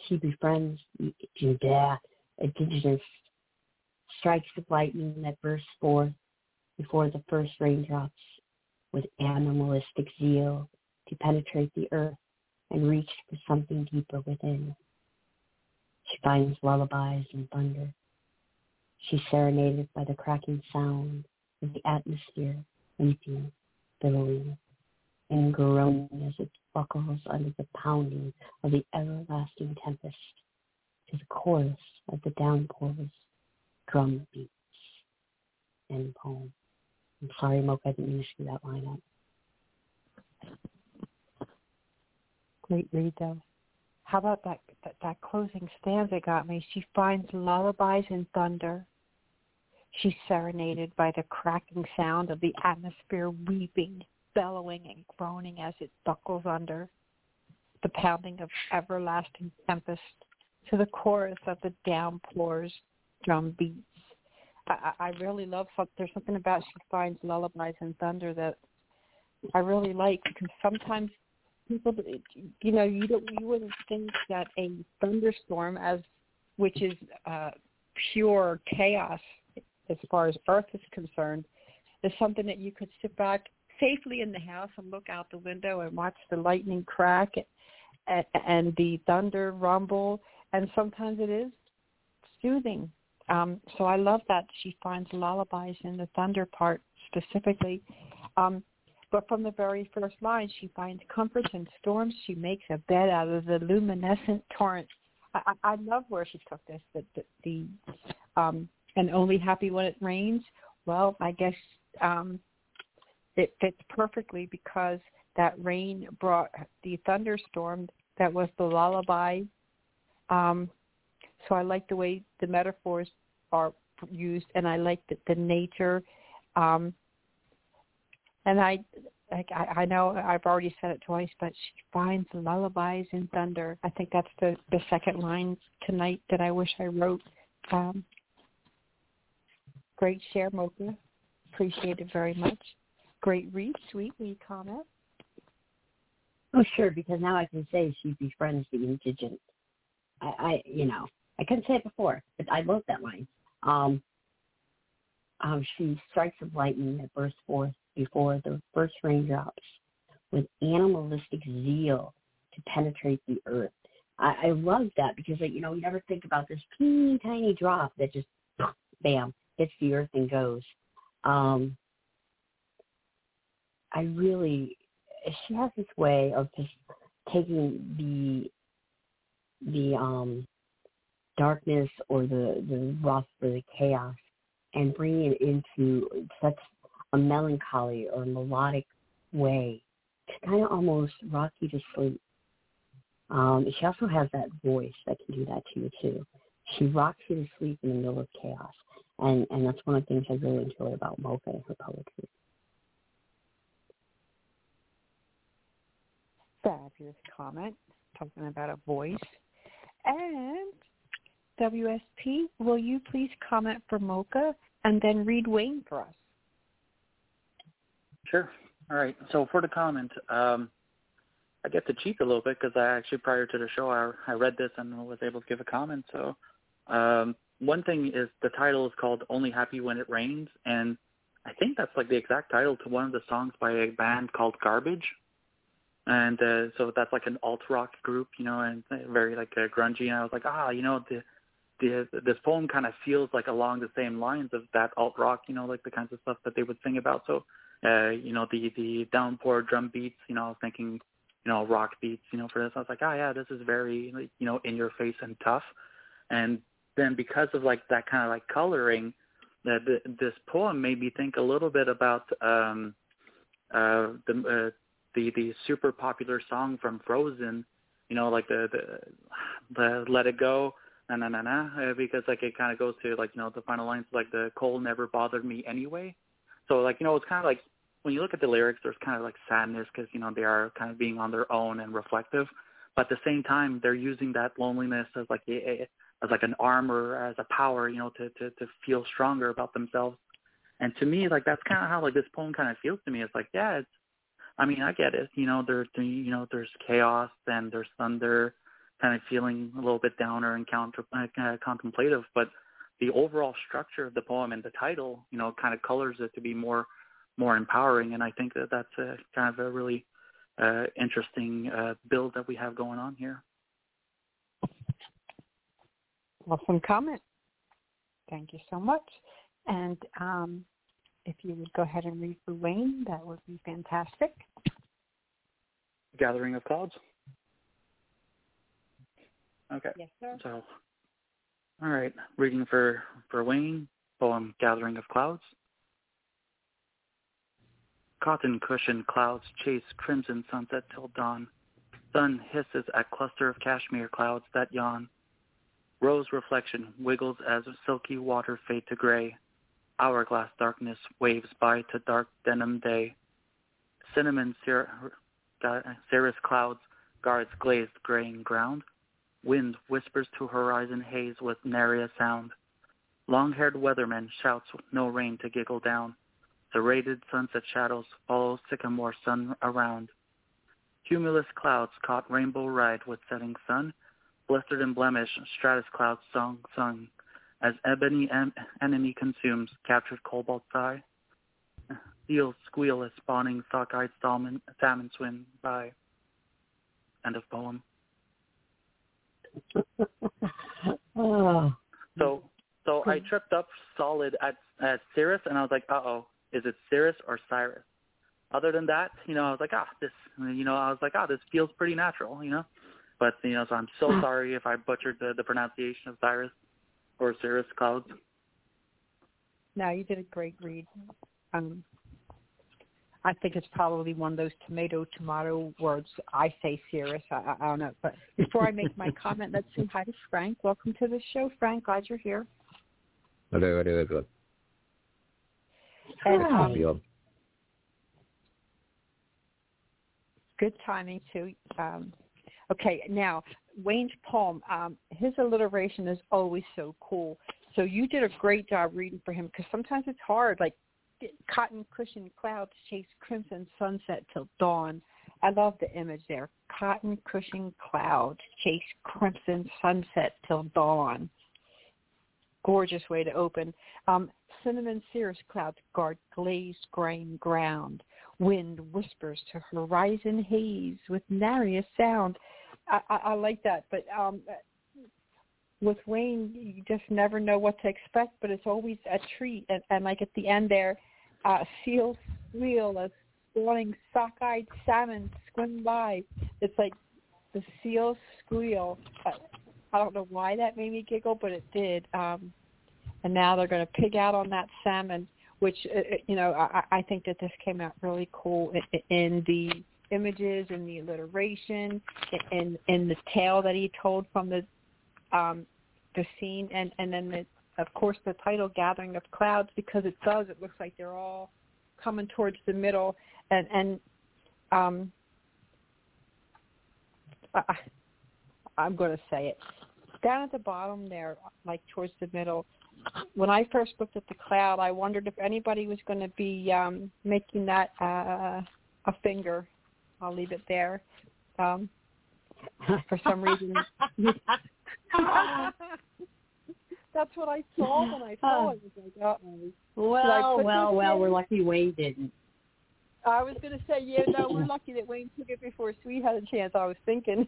indigenous, strikes of lightning that bursts forth before the first raindrops with animalistic zeal to penetrate the earth and reach for something deeper within. She finds lullabies in thunder. She's serenaded by the cracking sound of the atmosphere, weeping, billowing, and groaning as it buckles under the pounding of the everlasting tempest to the chorus of the downpours, drum beats. End poem. I'm sorry, Mocha, I didn't mean to screw that line up. Great read, though. How about that closing stanza got me? She finds lullabies in thunder. She's serenaded by the cracking sound of the atmosphere, weeping, bellowing, and groaning as it buckles under the pounding of everlasting tempest to the chorus of the downpours, drum beats. I really love, there's something about she finds lullabies in thunder that I really like, because sometimes people, you wouldn't think that a thunderstorm, which is pure chaos as far as Earth is concerned, is something that you could sit back safely in the house and look out the window and watch the lightning crack and the thunder rumble, and sometimes it is soothing. So I love that she finds lullabies in the thunder part specifically. But from the very first line, she finds comfort in storms. She makes a bed out of the luminescent torrent. I love where she took this. And only happy when it rains. Well, I guess it fits perfectly, because that rain brought the thunderstorm that was the lullaby. So I like the way the metaphors are used, and I like the nature. And I know I've already said it twice, but she finds lullabies in thunder. I think that's the second line tonight that I wish I wrote. Great share, Mocha. Appreciate it very much. Great read, sweet read comment. Oh, sure, because now I can say she befriends the indigent. I couldn't say it before, but I love that line. She strikes of lightning that bursts forth before the first raindrops with animalistic zeal to penetrate the earth. I love that because, you never think about this teeny tiny drop that just, bam, hits the earth and goes. She has this way of just taking the darkness or the rough or the chaos and bringing it into such a melancholy or melodic way to kind of almost rock you to sleep. She also has that voice that can do that to you too. She rocks you to sleep in the middle of chaos, and that's one of the things I really enjoy about Mocha and her poetry. Fabulous comment, talking about a voice. And WSP, will you please comment for Mocha and then read Wayne for us? Sure. All right. So for the comment, I get to cheat a little bit because I actually, prior to the show, I read this and was able to give a comment. So one thing is the title is called Only Happy When It Rains, and I think that's like the exact title to one of the songs by a band called Garbage. And so that's like an alt-rock group, and very like grungy. And I was like, this poem kind of feels like along the same lines of that alt-rock, like the kinds of stuff that they would sing about. So, the downpour drum beats, I was thinking, rock beats, for this. I was like, this is very, in your face and tough. And then because of like that kind of like coloring, this poem made me think a little bit about the super popular song from Frozen, like the Let It Go, na na na na, because like it kind of goes to like the final lines like the cold never bothered me anyway. So like it's kind of like when you look at the lyrics, there's kind of like sadness because they are kind of being on their own and reflective, but at the same time they're using that loneliness as like an armor, as a power, to feel stronger about themselves. And to me, like that's kind of how like this poem kind of feels to me. It's like I get it. There's chaos and there's thunder, kind of feeling a little bit downer and contemplative. But the overall structure of the poem and the title, kind of colors it to be more empowering. And I think that that's kind of a really interesting build that we have going on here. Awesome comment. Thank you so much. And if you would go ahead and read for Wayne, that would be fantastic. Gathering of Clouds. Okay. Yes, sir. So, all right. Reading for Wayne, poem Gathering of Clouds. Cotton cushioned clouds chase crimson sunset till dawn. Sun hisses at cluster of cashmere clouds that yawn. Rose reflection wiggles as silky water fade to gray. Hourglass darkness waves by to dark denim day. Cinnamon cirrus clouds guards glazed graying ground. Wind whispers to horizon haze with nary a sound. Long-haired weatherman shouts no rain to giggle down. Serrated sunset shadows follow sycamore sun around. Cumulus clouds caught rainbow ride with setting sun. Blistered and blemished stratus clouds sung. As ebony enemy consumes captured cobalt's eye. Seals squeal as spawning sock-eyed salmon swim by. End of poem. So I tripped up solid at Cirrus, and I was like, is it Cirrus or Cyrus? Other than that, I was like, this feels pretty natural, But, so I'm so sorry if I butchered the pronunciation of Cyrus or Cirrus Clouds. No, you did a great read. I think it's probably one of those tomato words. I say Cirrus. I don't know. But before I make my comment, let's say hi to Frank. Welcome to the show, Frank. Glad you're here. Hello. And, good timing, too. Okay, now, Wayne's poem, his alliteration is always so cool. So you did a great job reading for him because sometimes it's hard. Like, cotton cushion clouds chase crimson sunset till dawn. I love the image there. Cotton cushion clouds chase crimson sunset till dawn. Gorgeous way to open. Cinnamon cirrus clouds guard glazed grain ground. Wind whispers to horizon haze with nariest sound. I like that, but with Wayne, you just never know what to expect, but it's always a treat. And like at the end there, seals squeal as spawning sockeyed salmon swim by. It's like the seals squeal. I don't know why that made me giggle, but it did. And now they're going to pig out on that salmon, which, I think that this came out really cool in the images and the alliteration and the tale that he told from the scene, and then, of course, the title, Gathering of Clouds, because it looks like they're all coming towards the middle, and I'm going to say it. Down at the bottom there, like towards the middle, when I first looked at the cloud, I wondered if anybody was going to be making that a finger. I'll leave it there. For some reason. That's what I saw when I saw it. It was like, Well, we're lucky Wayne didn't. I was going to say, we're lucky that Wayne took it before Sweet had a chance, I was thinking.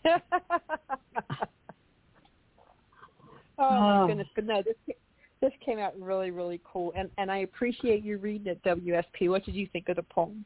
My goodness. But no, this came out really, really cool. And I appreciate you reading it, WSP. What did you think of the poem?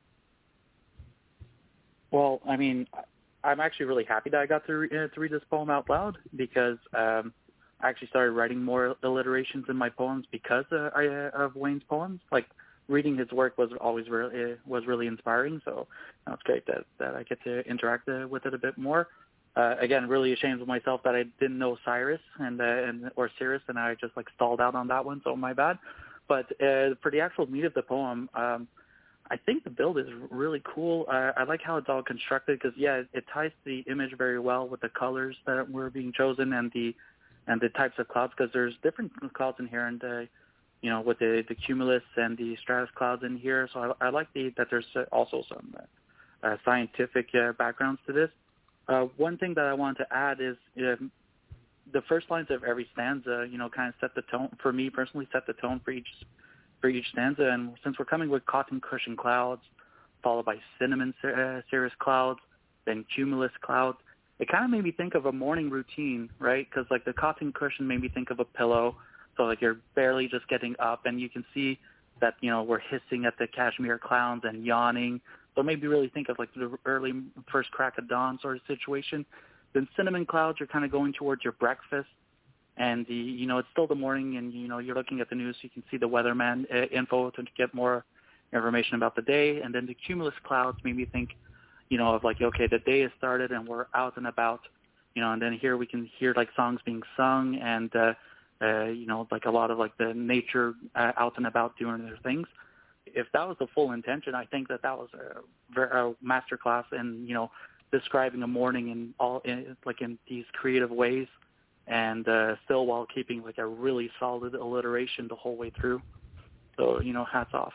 Well, I mean, I'm actually really happy that I got to read this poem out loud, because I actually started writing more alliterations in my poems because of Wayne's poems. Like, reading his work was always really inspiring. So it's great that I get to interact with it a bit more. Again, really ashamed of myself that I didn't know Cyrus or Cirrus, and I just stalled out on that one. So my bad. But for the actual meat of the poem, I think the build is really cool. I like how it's all constructed because, it ties the image very well with the colors that were being chosen and the types of clouds, because there's different clouds in here, and with the cumulus and the stratus clouds in here. So I like that there's also some scientific backgrounds to this. One thing that I want to add is the first lines of every stanza, kind of set the tone, for me personally, set the tone for each stanza. And since we're coming with cotton cushion clouds, followed by cinnamon cirrus clouds, then cumulus clouds, it kind of made me think of a morning routine, right? Because the cotton cushion made me think of a pillow. So you're barely just getting up, and you can see that, we're hissing at the cashmere clouds and yawning. So it made me really think of the early first crack of dawn sort of situation. Then cinnamon clouds, you're kind of going towards your breakfast. And it's still the morning, and you're looking at the news, so you can see the weatherman info to get more information about the day. And then the cumulus clouds made me think, of okay, the day has started and we're out and about, and then here we can hear songs being sung and a lot of the nature out and about doing their things. If that was the full intention, I think that was a masterclass in describing a morning in these creative ways. And still while keeping a really solid alliteration the whole way through. So, hats off.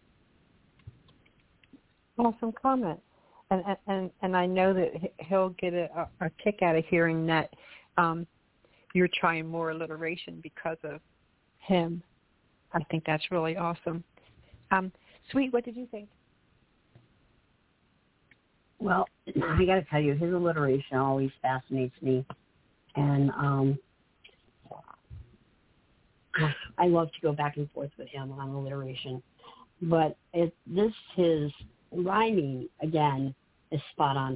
Awesome comment. And I know that he'll get a kick out of hearing that you're trying more alliteration because of him. I think that's really awesome. Sweet, what did you think? Well, I got to tell you, his alliteration always fascinates me. And I love to go back and forth with him on alliteration. But his rhyming, again, is spot on,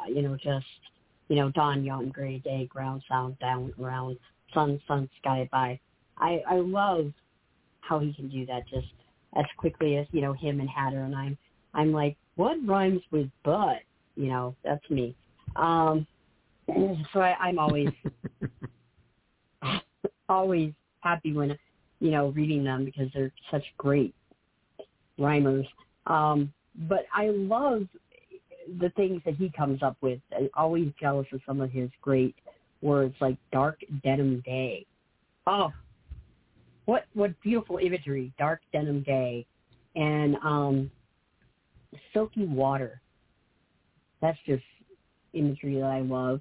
dawn, yawn, gray, day, ground, sound, down, around, sun, sky, by. I love how he can do that just as quickly as, him and Hatter. And I'm like, what rhymes with but? That's me. So I'm always happy when, reading them because they're such great rhymers. But I love the things that he comes up with. I'm always jealous of some of his great words like dark denim day. Oh, what beautiful imagery, dark denim day. And silky water. That's just imagery that I love.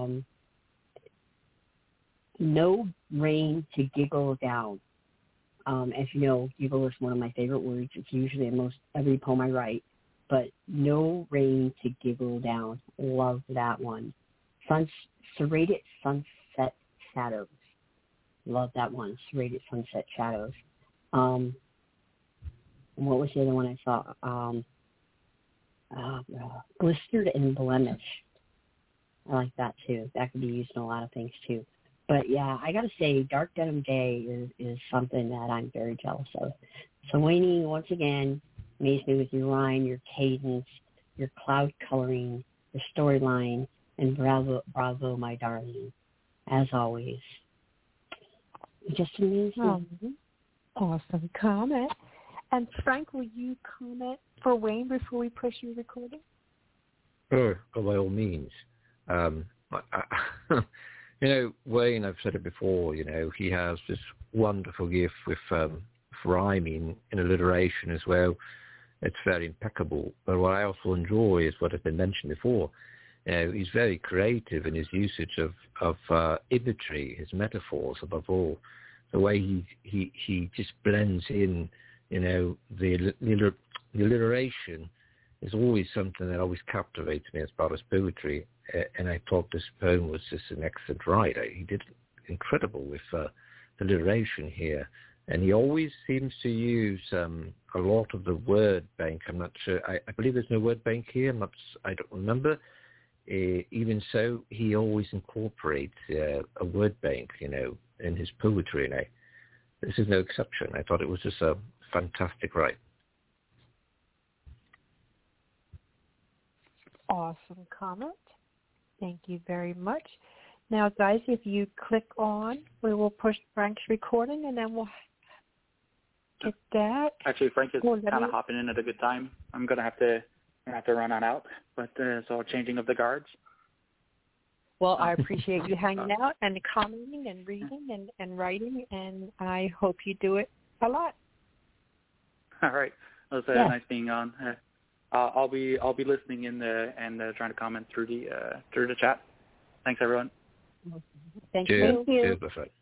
No rain to giggle down. As you know, giggle is one of my favorite words. It's usually in most every poem I write. But no rain to giggle down. Love that one. Serrated sunset shadows. Love that one. Serrated sunset shadows. And what was the other one I saw? Blistered and blemished. I like that too. That could be used in a lot of things too. But yeah, I got to say, Dark Denim Day is something that I'm very jealous of. So Wayne, once again, amaze me with your rhyme, your cadence, your cloud coloring, your storyline, and bravo, my darling, as always. Just amazing. Awesome comment. And Frank, will you comment for Wayne before we push your recording? Sure, by all means. Wayne, I've said it before, he has this wonderful gift with rhyming and alliteration as well. It's very impeccable. But what I also enjoy is what has been mentioned before. He's very creative in his usage of imagery, his metaphors above all. The way he just blends in, the alliteration is always something that always captivates me as part of his poetry. And I thought this poem was just an excellent writer. He did incredible with the alliteration here. And he always seems to use a lot of the word bank. I'm not sure. I believe there's no word bank here. I don't remember. Even so, he always incorporates a word bank, in his poetry. And this is no exception. I thought it was just a fantastic write. Awesome comment. Thank you very much. Now, guys, if you click on, we will push Frank's recording, and then we'll get that. Actually, Frank is kind of hopping in at a good time. I'm gonna have to run on out, but it's all changing of the guards. Well, I appreciate you hanging out and commenting and reading and writing, and I hope you do it a lot. All right. It was nice being on. I'll be listening in and trying to comment through the chat. Thanks, everyone. Thank you. Cheers.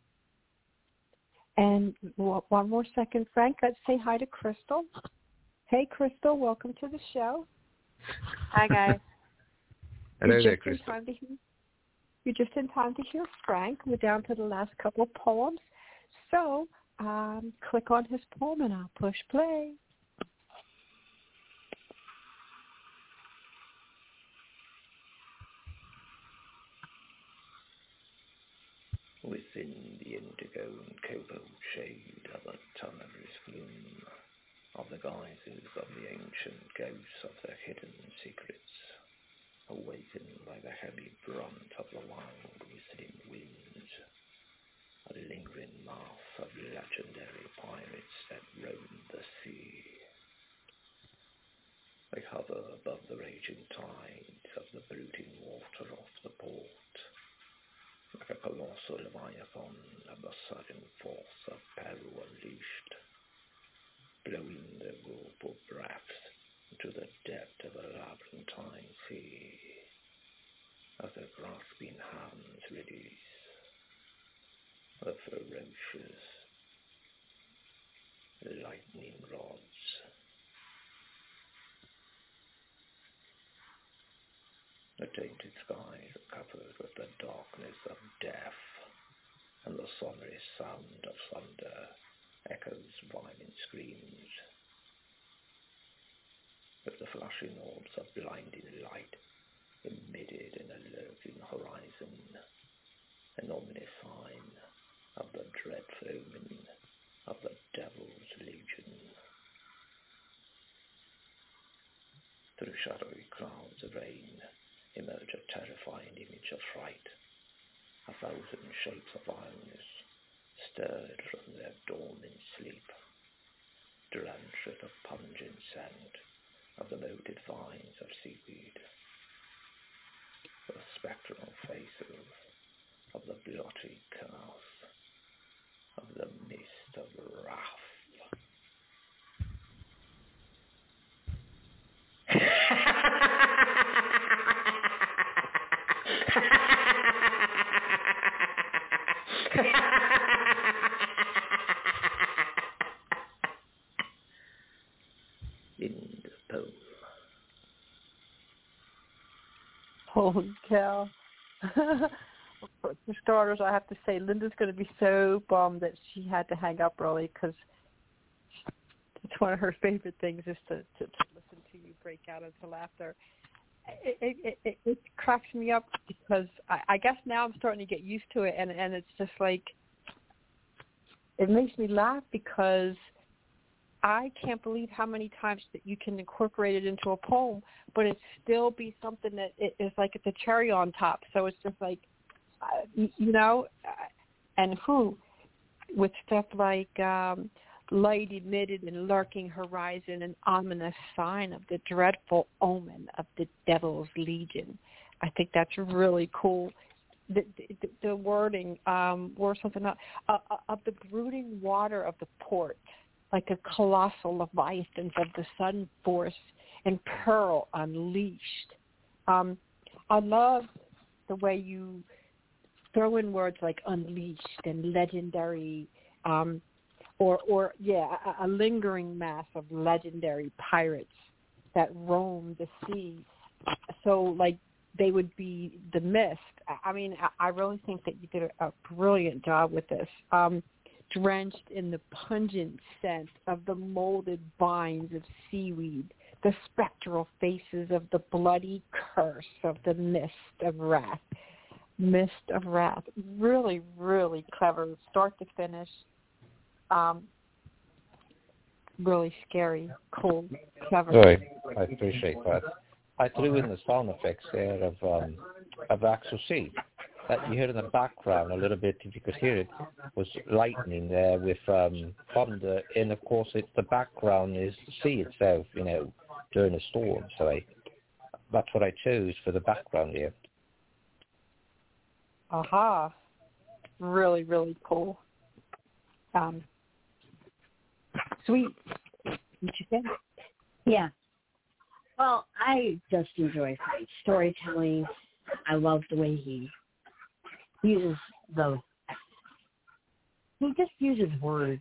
And one more second, Frank. Let's say hi to Crystal. Hey, Crystal. Welcome to the show. Hi, guys. Hello there, Crystal. You're just in time to hear Frank. We're down to the last couple of poems. So click on his poem and I'll push play. Within the indigo and cobalt shade of a tunneler's gloom, of the guises of the ancient ghosts of their hidden secrets, awakened by the heavy brunt of the wild whistling winds, a lingering mass of legendary pirates that roam the sea. They hover above the raging tides of the brooding water off the port, like a colossal leviathan of the sudden force of peril unleashed, blowing their whirlpool breaths into the depth of a labyrinthine sea, as their grasping hands release the ferocious lightning rods. The tainted skies are covered with the darkness of death, and the sonorous sound of thunder echoes violent screams. With the flashing orbs of blinding light emitted in a lurking horizon, an ominous sign of the dreadful omen of the Devil's Legion. Through shadowy clouds of rain emerge a terrifying image of fright. 1,000 shapes of vileness stirred from their dormant sleep, drenched with the pungent scent of the loaded vines of seaweed. The spectral faces of the blotchy curse of the mist of wrath. Holy cow. For starters, I have to say Linda's going to be so bummed that she had to hang up early because it's one of her favorite things is to listen to you break out into laughter. It cracks me up because I guess now I'm starting to get used to it, and it's just like it makes me laugh because I can't believe how many times that you can incorporate it into a poem, but it still be something that is like it's a cherry on top. So it's just like, and with stuff like light emitted and lurking horizon, an ominous sign of the dreadful omen of the devil's legion. I think that's really cool. The wording, or something of the brooding water of the port, like a colossal leviathans of the sun force and pearl unleashed. I love the way you throw in words like unleashed and legendary, or a lingering mass of legendary pirates that roam the sea. So, like, they would be the mist. I mean, I really think that you did a brilliant job with this. Drenched in the pungent scent of the molded vines of seaweed, the spectral faces of the bloody curse of the mist of wrath. Mist of wrath. Really, really clever, start to finish. Really scary, cool, clever. Right. I appreciate that. I threw in the sound effects there of Axel Sea. That you heard in the background a little bit, if you could hear it, was lightning there with thunder, and of course the background is the sea itself, during a storm. So that's what I chose for the background here. Aha! Really, really cool. Sweet. What you think? Yeah. Well, I just enjoy Frank's storytelling. I love the way he uses he just uses words,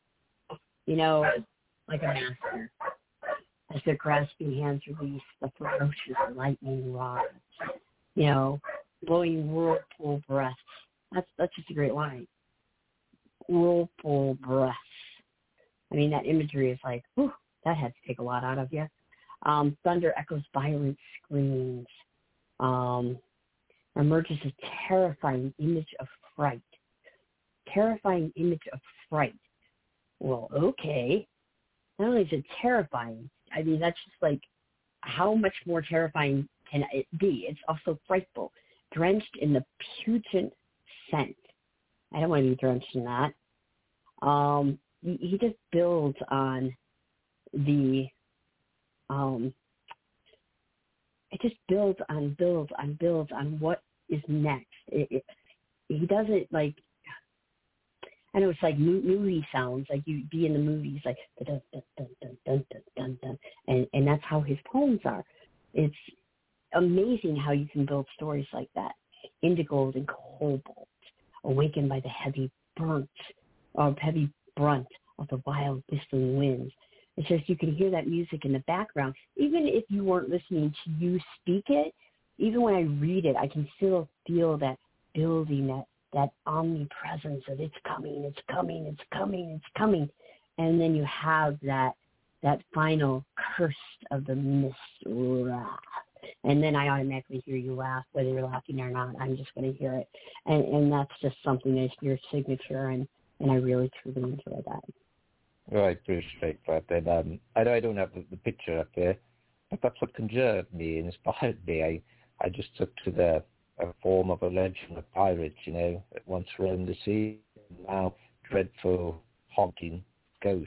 like a master. As their grasping hands release the ferocious lightning rods, blowing whirlpool breaths. That's just a great line. Whirlpool breaths. I mean, that imagery is like, whew, that had to take a lot out of you. Thunder echoes violent screams. Emerges a terrifying image of fright. Terrifying image of fright. Well, okay. Not only is it terrifying, I mean, that's just like, how much more terrifying can it be? It's also frightful. Drenched in the pungent scent. I don't want to be drenched in that. He just builds on the, it just builds on what is next. He does it like, I know it's like movie sounds, like you'd be in the movies, like dun dun dun dun dun dun dun, and that's how his poems are. It's amazing how you can build stories like that. Indigos and kobolds, awakened by the heavy brunt of the wild whistling winds. It's just you can hear that music in the background. Even if you weren't listening to you speak it, even when I read it, I can still feel that building, that omnipresence of it's coming, it's coming, it's coming, it's coming. And then you have that final curse of the mist wrath. And then I automatically hear you laugh, whether you're laughing or not. I'm just going to hear it. And that's just something that's your signature, and I really, truly enjoy that. Well, I appreciate that. And I don't have the picture up there, but that's what conjured me, inspired me. I just took to a form of a legend of pirates, that once roamed the sea, and now dreadful, haunting ghosts.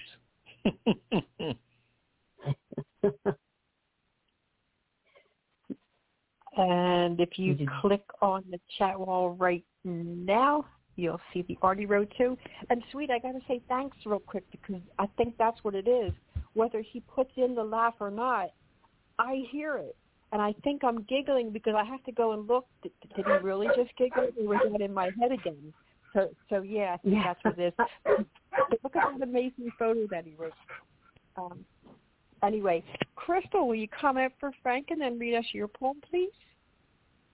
And if you click on the chat wall right now, you'll see the Artie wrote too. And Sweet, I got to say thanks real quick, because I think that's what it is. Whether he puts in the laugh or not, I hear it. And I think I'm giggling because I have to go and look. Did he really just giggle, or was that in my head again? So yeah, I think that's what it is. But look at that amazing photo that he wrote. Anyway, Crystal, will you comment for Frank and then read us your poem, please?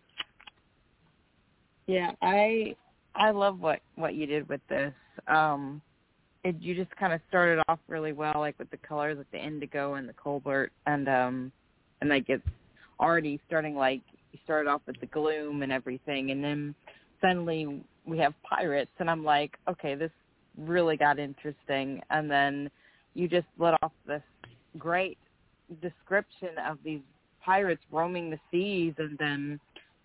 Yeah, I love what you did with this. You just kind of started off really well, like with the colors, like the indigo and the cobalt, and like it's already starting, like you started off with the gloom and everything, and then suddenly we have pirates, and I'm like, okay, this really got interesting, and then you just let off this great description of these pirates roaming the seas, and then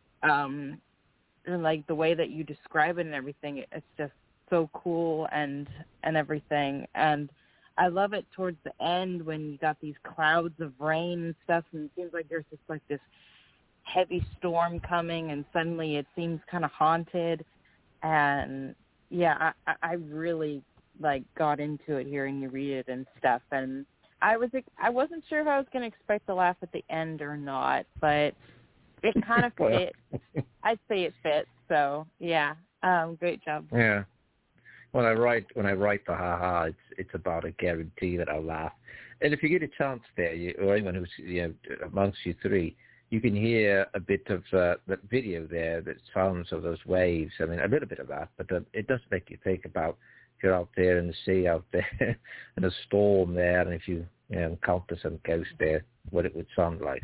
and like the way that you describe it and everything, it's just so cool and everything. And I love it towards the end when you got these clouds of rain and stuff, and it seems like there's just like this heavy storm coming, and suddenly it seems kind of haunted. And yeah, I really like got into it hearing you read it and stuff. And I wasn't sure if I was going to expect to laugh at the end or not, but it kind of fit. I'd say it fits. So yeah, great job. Yeah. When I write the ha-ha, it's about a guarantee that I'll laugh. And if you get a chance there, or anyone who's amongst you three, you can hear a bit of that video there, that sounds of those waves. I mean, a little bit of that, but it does make you think about if you're out there in the sea out there and a storm there, and if you encounter some ghost there, what it would sound like.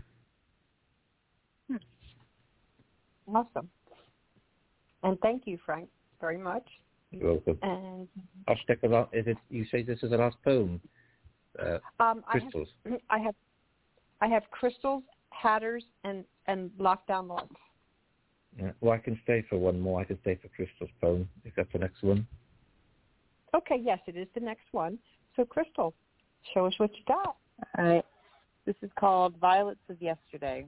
Awesome. And thank you, Frank, very much. You're welcome. And I'll stick along. You say this is the last poem? Crystals. I have crystals, hatters, and lockdown love. Yeah. Well, I can stay for one more. I can stay for Crystal's poem, if that's the next one. Okay, yes, it is the next one. So, Crystal, show us what you got. All right. This is called Violets of Yesterday.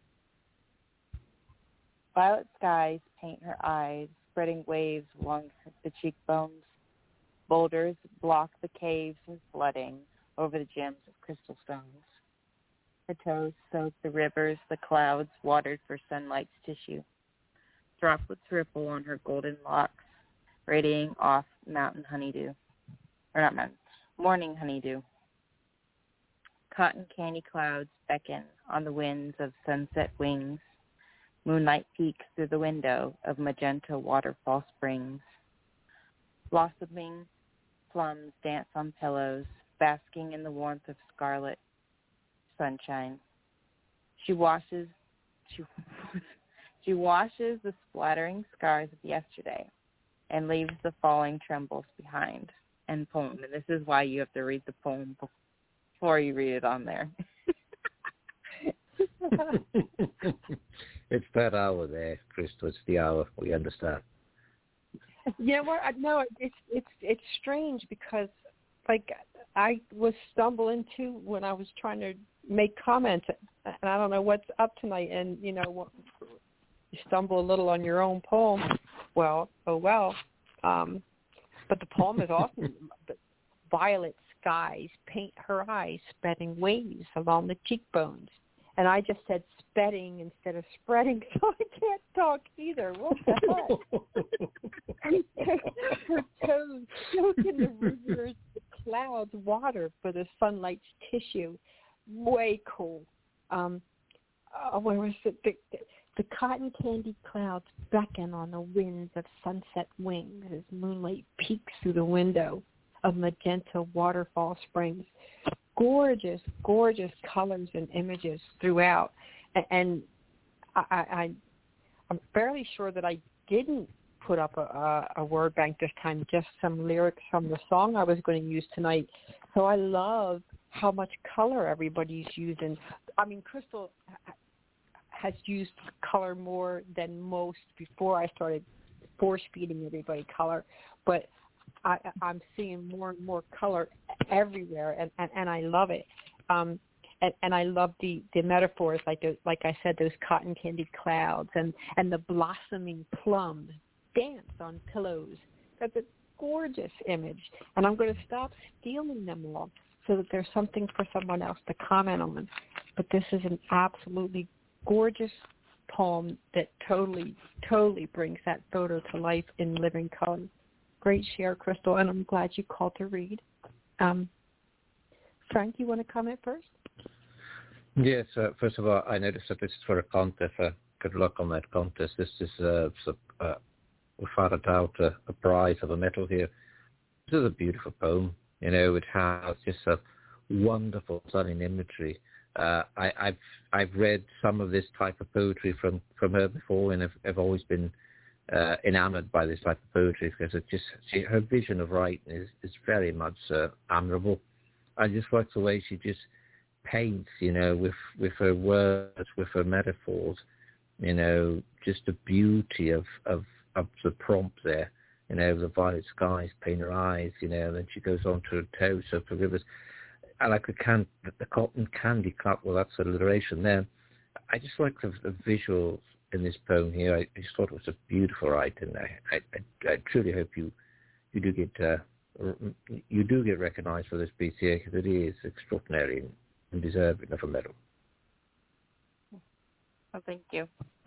Violet skies paint her eyes, spreading waves along the cheekbones. Boulders block the caves and flooding over the gems of crystal stones. Her toes soak the rivers, the clouds watered for sunlight's tissue. Droplets ripple on her golden locks, radiating off mountain honeydew. Or not mountain, morning honeydew. Cotton candy clouds beckon on the winds of sunset wings. Moonlight peeks through the window of magenta waterfall springs. Blossoming plums dance on pillows, basking in the warmth of scarlet sunshine. She washes the splattering scars of yesterday and leaves the falling trembles behind. End poem. And this is why you have to read the poem before you read it on there. It's that hour there, Crystal. It's the hour. We understand. You know what? No, it's strange because, like, I was stumbling too when I was trying to make comments, and I don't know what's up tonight. And you stumble a little on your own poem. Well, oh well. But the poem is awesome. Violet skies paint her eyes, spreading waves along the cheekbones. And I just said spedding instead of spreading, so I can't talk either. What the heck? Her toes soak in the rivers, the clouds, water for the sunlight's tissue. Way cool. Where was it? The cotton candy clouds beckon on the winds of sunset wings as moonlight peeks through the window of magenta waterfall springs. Gorgeous, gorgeous colors and images throughout. And I'm fairly sure that I didn't put up a word bank this time, just some lyrics from the song I was going to use tonight. So I love how much color everybody's using. I mean, Crystal has used color more than most before I started force-feeding everybody color. But I'm seeing more and more color everywhere, and I love it. And I love the metaphors, like I said, those cotton candy clouds and the blossoming plums dance on pillows. That's a gorgeous image, and I'm going to stop stealing them all so that there's something for someone else to comment on. But this is an absolutely gorgeous poem that totally, totally brings that photo to life in living color. Great share, Crystal, and I'm glad you called to read. Frank, you want to comment first? Yes. First of all, I noticed that this is for a contest. good luck on that contest. This is without a doubt a prize of a medal here. This is a beautiful poem. It has just a wonderful stunning imagery. I've read some of this type of poetry from her before, and I've always been enamored by this type of poetry because her vision of writing is very much admirable. I just like the way she just paints, with her words, with her metaphors, just the beauty of the prompt there, the violet skies paint her eyes, and then she goes on to her toes of the rivers. I like the cotton candy cup. Well, that's alliteration there. I just like the visuals in this poem here. I just thought it was a beautiful writing. I truly hope you do get recognised for this piece here, because it is extraordinary and deserving of a medal. Oh, thank you.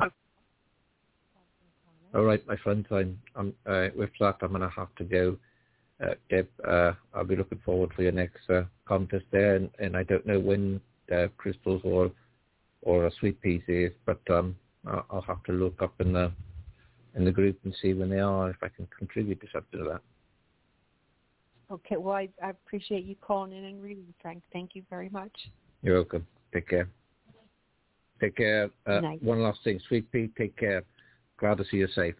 All right, my friends. I'm with that, I'm going to have to go. Deb, I'll be looking forward for your next contest there, and I don't know when Crystals or a Sweet Peas is, but I'll have to look up in the group and see when they are, if I can contribute to something to that. Okay, well, I appreciate you calling in and reading, Frank. Thank you very much. You're welcome. Take care. Take care. One last thing. Sweet Pea, take care. Glad to see you safe.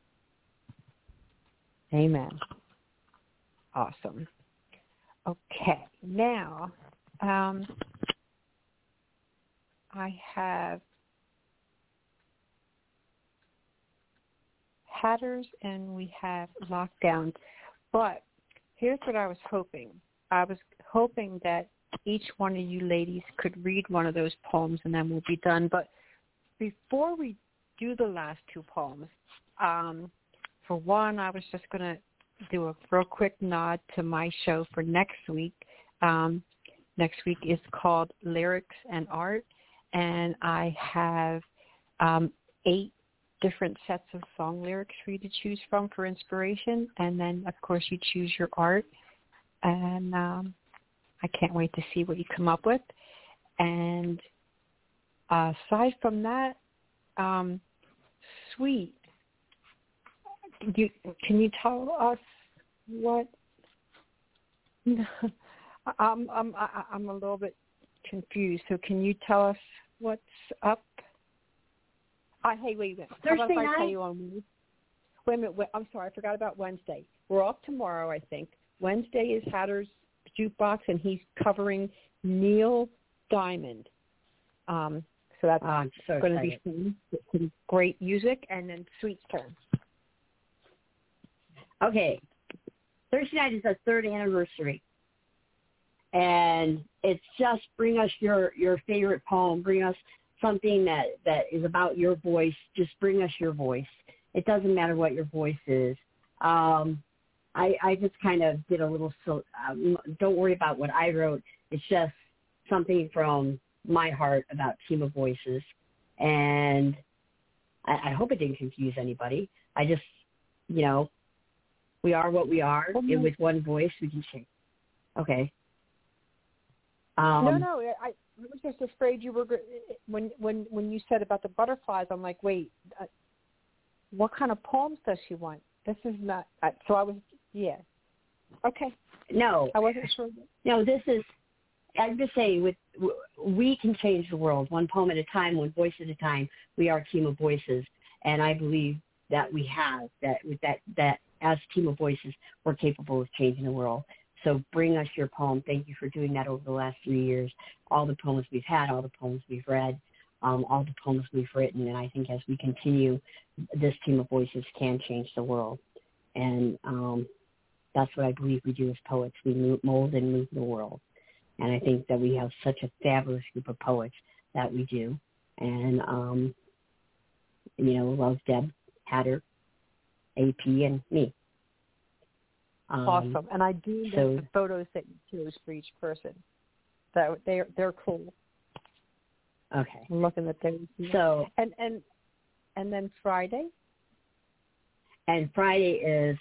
Amen. Awesome. Okay, now I have Hatters and we have Lockdowns. But here's what I was hoping. I was hoping that each one of you ladies could read one of those poems and then we'll be done. But before we do the last two poems, for one, I was just going to do a real quick nod to my show for next week. Next week is called Lyrics and Art, and I have 8 different sets of song lyrics for you to choose from for inspiration, and then, of course, you choose your art, and I can't wait to see what you come up with. And aside from that, Sweet, can you tell us what? I'm a little bit confused. So can you tell us what's up? Hey, wait a minute. Thursday night? Tell you on wait a minute. I'm sorry, I forgot about Wednesday. We're off tomorrow, I think. Wednesday is Hatter's Jukebox, and he's covering Neil Diamond. So that's going to be some great music, and then Sweet's turn. Okay. Thursday night is our 3rd anniversary. And it's just bring us your favorite poem. Bring us something that is about your voice. Just bring us your voice. It doesn't matter what your voice is. I just kind of did a little, don't worry about what I wrote. It's just something from my heart about Team of Voices. And I hope it didn't confuse anybody. I just, we are what we are. And with one voice, we can change. Okay. No. I was just afraid you were when you said about the butterflies. I'm like, wait, what kind of poems does she want? This is not. So I was, yeah. Okay. No, I wasn't sure. No, this is. I'm just saying, we can change the world one poem at a time, one voice at a time. We are a team of voices, and I believe that we have that. With that as a team of voices, we're capable of changing the world. So bring us your poem. Thank you for doing that over the last 3 years. All the poems we've had, all the poems we've read, all the poems we've written. And I think as we continue, this team of voices can change the world. And that's what I believe we do as poets. We mold and move the world. And I think that we have such a fabulous group of poets that we do. And, love Deb, Hatter, AP, and me. Awesome, and I do love the photos that you chose for each person. That they're cool. Okay, I'm looking at those. So and then Friday. And Friday is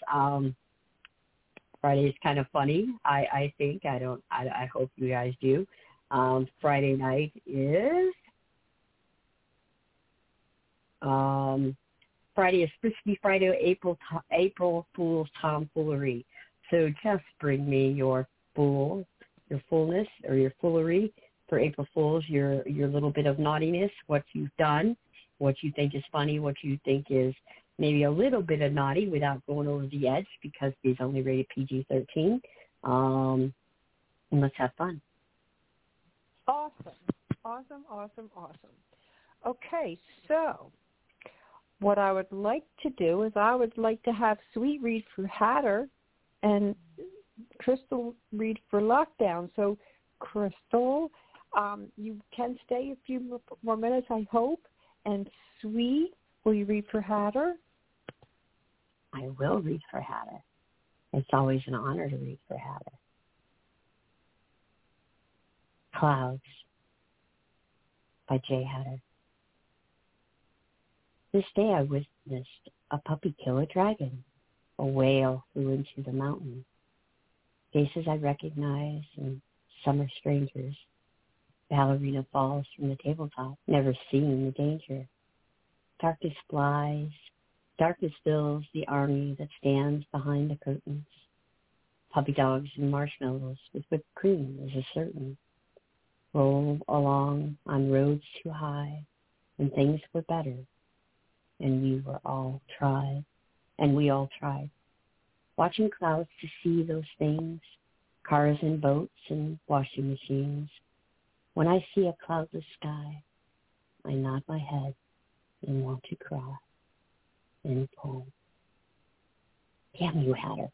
kind of funny. I think I hope you guys do. Friday night is Friday is supposed to be Friday, April Fool's tomfoolery. So just bring me your fullness, or your foolery for April Fool's, your little bit of naughtiness, what you've done, what you think is funny, what you think is maybe a little bit of naughty without going over the edge, because he's only rated PG-13. And let's have fun. Awesome. Okay, so what I would like to do is I would like to have Sweet read for Hatter and Crystal read for Lockdown. So, Crystal, you can stay a few more minutes, I hope. And Sweet, will you read for Hatter? I will read for Hatter. It's always an honor to read for Hatter. Clouds by Jay Hatter. This day I witnessed a puppy kill a dragon. A whale flew into the mountain. Faces I recognize and some are strangers. Ballerina falls from the tabletop, never seeing the danger. Darkness flies. Darkness fills the army that stands behind the curtains. Puppy dogs and marshmallows with whipped cream is a certain. Roll along on roads too high when things were better, and we all tried. Watching clouds to see those things, cars and boats and washing machines. When I see a cloudless sky, I nod my head and want to cry. End poem. Damn you, Hatter.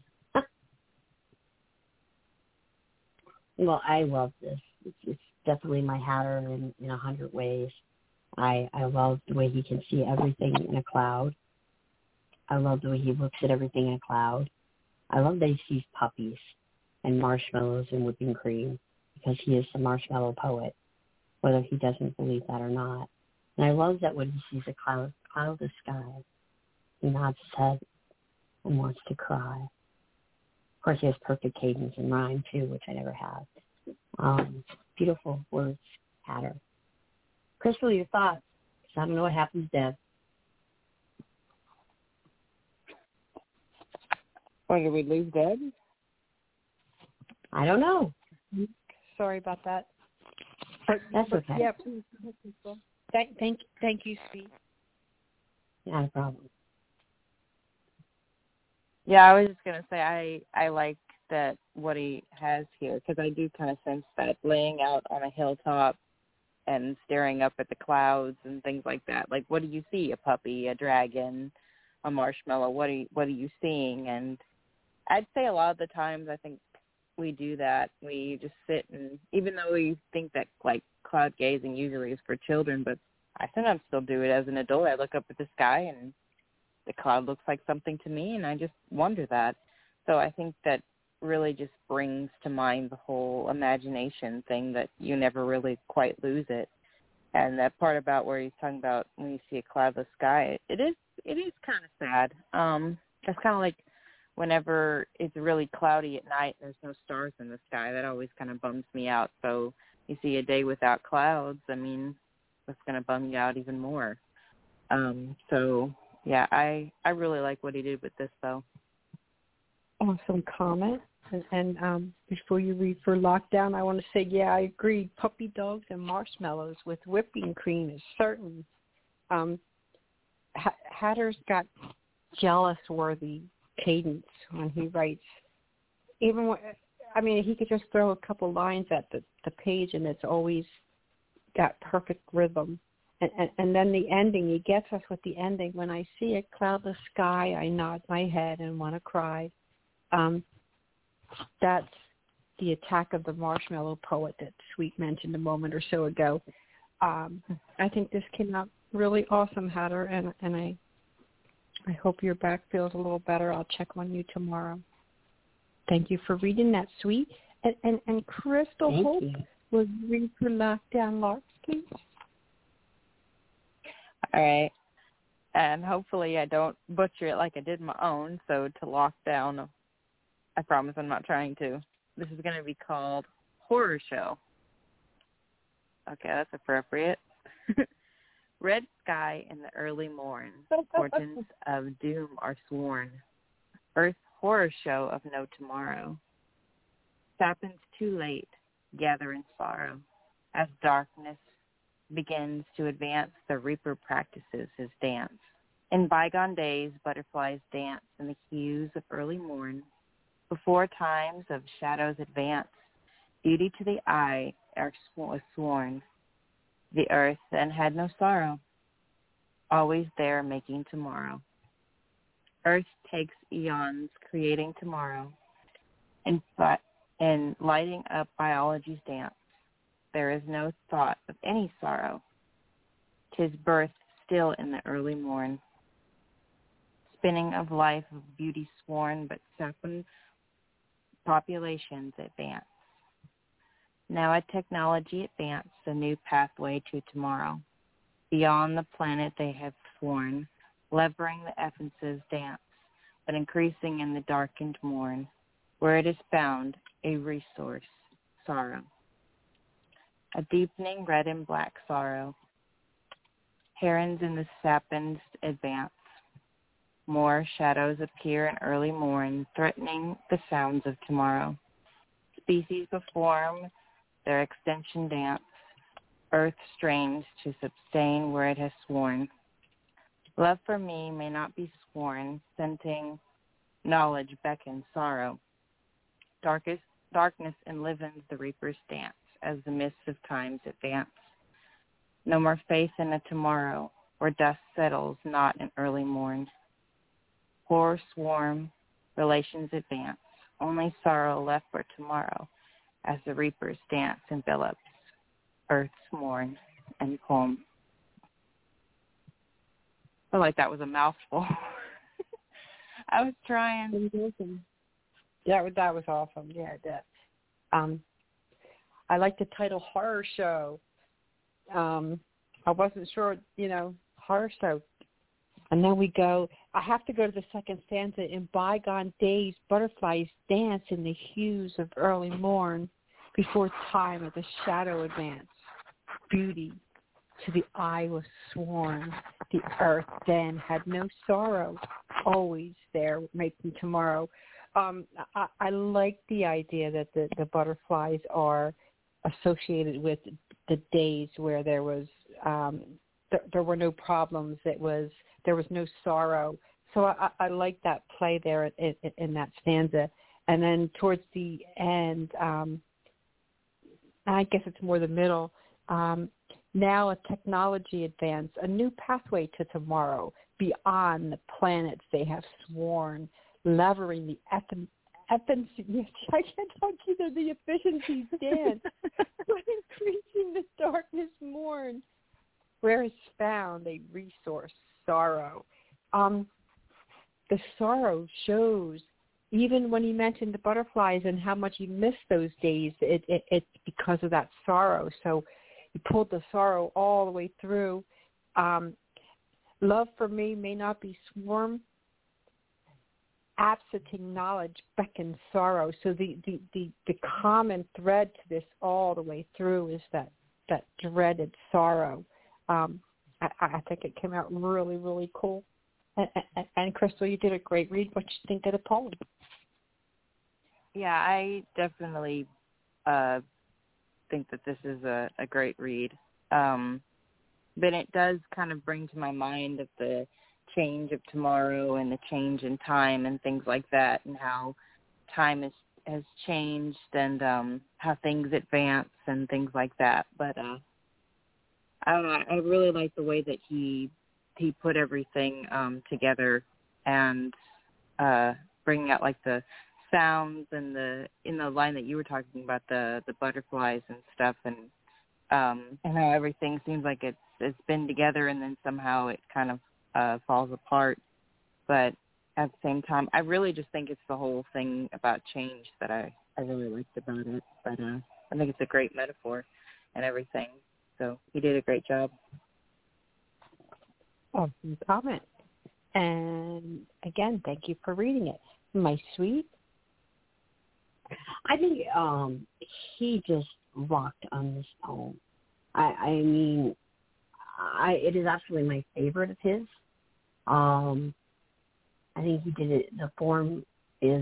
Well, I love this. It's definitely my Hatter in 100 ways. I love the way he can see everything in a cloud. I love the way he looks at everything in a cloud. I love that he sees puppies and marshmallows and whipping cream, because he is the marshmallow poet, whether he doesn't believe that or not. And I love that when he sees a cloudless sky, he nods his head and wants to cry. Of course, he has perfect cadence and rhyme, too, which I never have. Beautiful words, Hatter. Crystal, your thoughts? Because I don't know what happens, Deb. Or did we lose Deb? I don't know. Sorry about that. That's okay. Yeah, please. Thank you, Sweet. Not a problem. Yeah, I was just going to say I like that what he has here, because I do kind of sense that laying out on a hilltop and staring up at the clouds and things like that. Like, what do you see? A puppy, a dragon, a marshmallow? What are you seeing? And I'd say a lot of the times I think we do that. We just sit, and even though we think that like cloud gazing usually is for children, but I sometimes still do it as an adult. I look up at the sky and the cloud looks like something to me, and I just wonder that. So I think that really just brings to mind the whole imagination thing, that you never really quite lose it. And that part about where he's talking about when you see a cloudless sky, it is kind of sad. It's kind of like whenever it's really cloudy at night and there's no stars in the sky, that always kind of bums me out. So you see a day without clouds, I mean, that's going to bum you out even more. So yeah, I really like what he did with this, though. Awesome comment. And before you read for Lockdown, I want to say, yeah, I agree. Puppy dogs and marshmallows with whipping cream is certain. Hatter's got jealous-worthy cadence when he writes. Even when, I mean, he could just throw a couple lines at the page, and it's always got perfect rhythm. And then the ending, he gets us with the ending. When I see a cloudless sky, I nod my head and want to cry. That's the attack of the marshmallow poet that Sweet mentioned a moment or so ago. I think this came out really awesome, Hatter, and I hope your back feels a little better. I'll check on you tomorrow. Thank you for reading that, Sweet. And Crystal Thank Hope, you. will you read for Lockdown Larks, please? All right. And hopefully I don't butcher it like I did my own. So to Lockdown, I promise I'm not trying to. This is going to be called Horror Show. Okay, that's appropriate. Red sky in the early morn, portents of doom are sworn. Earth's horror show of no tomorrow. Sappins too late gather in sorrow. As darkness begins to advance, the reaper practices his dance. In bygone days, butterflies dance in the hues of early morn. Before times of shadows advance, beauty to the eye was sworn. The earth then had no sorrow, always there making tomorrow. Earth takes eons creating tomorrow, and lighting up biology's dance. There is no thought of any sorrow. 'Tis birth still in the early morn. Spinning of life of beauty sworn, but sapient populations advance. Now at technology advance, a new pathway to tomorrow. Beyond the planet they have sworn, levering the essences dance, but increasing in the darkened morn, where it is found a resource, sorrow. A deepening red and black sorrow. Herons in the sappins advance. More shadows appear in early morn, threatening the sounds of tomorrow. Species perform their extension dance. Earth strains to sustain where it has sworn. Love for me may not be sworn, scenting knowledge beckons sorrow. Darkness enlivens the reaper's dance as the mists of times advance. No more faith in a tomorrow where dust settles not in early morn. Horror swarm, relations advance, only sorrow left for tomorrow as the reaper's dance envelops earth's morn and poem. I feel like that was a mouthful. I was trying. That was awesome. Yeah, that. I like the title Horror Show. I wasn't sure, horror show. And then we go, I have to go to the second stanza. In bygone days, butterflies dance in the hues of early morn before time of the shadow advance. Beauty to the eye was sworn. The earth then had no sorrow, always there making tomorrow. I like the idea that the butterflies are associated with the days where there was there were no problems. There was no sorrow. So I like that play there in that stanza. And then towards the end, I guess it's more the middle. Now a technology advance, a new pathway to tomorrow, beyond the planets they have sworn, levering the efficiency, I can't talk either, the efficiency dance, but increasing the darkness morn, where is found a resource, sorrow. The sorrow shows, even when he mentioned the butterflies and how much he missed those days, it's because of that sorrow. So he pulled the sorrow all the way through. Love for me may not be sworn. Absenting knowledge beckons sorrow. So the common thread to this all the way through is that dreaded sorrow. I think it came out really, really cool. And Crystal, you did a great read. What you think of the poem? Yeah, I definitely think that this is a great read. But it does kind of bring to my mind of the change of tomorrow and the change in time and things like that, and how time has changed and how things advance and things like that. But I don't know, I really like the way that he put everything together and bringing out like the sounds and in the line that you were talking about, the butterflies and stuff, and how everything seems like it's been together and then somehow it kind of falls apart. But at the same time, I really just think it's the whole thing about change that I really liked about it. But I think it's a great metaphor and everything. So he did a great job. Awesome comment. And again, thank you for reading it. My sweet. I think he just rocked on this poem. I mean, it is absolutely my favorite of his. I think he did it. The form is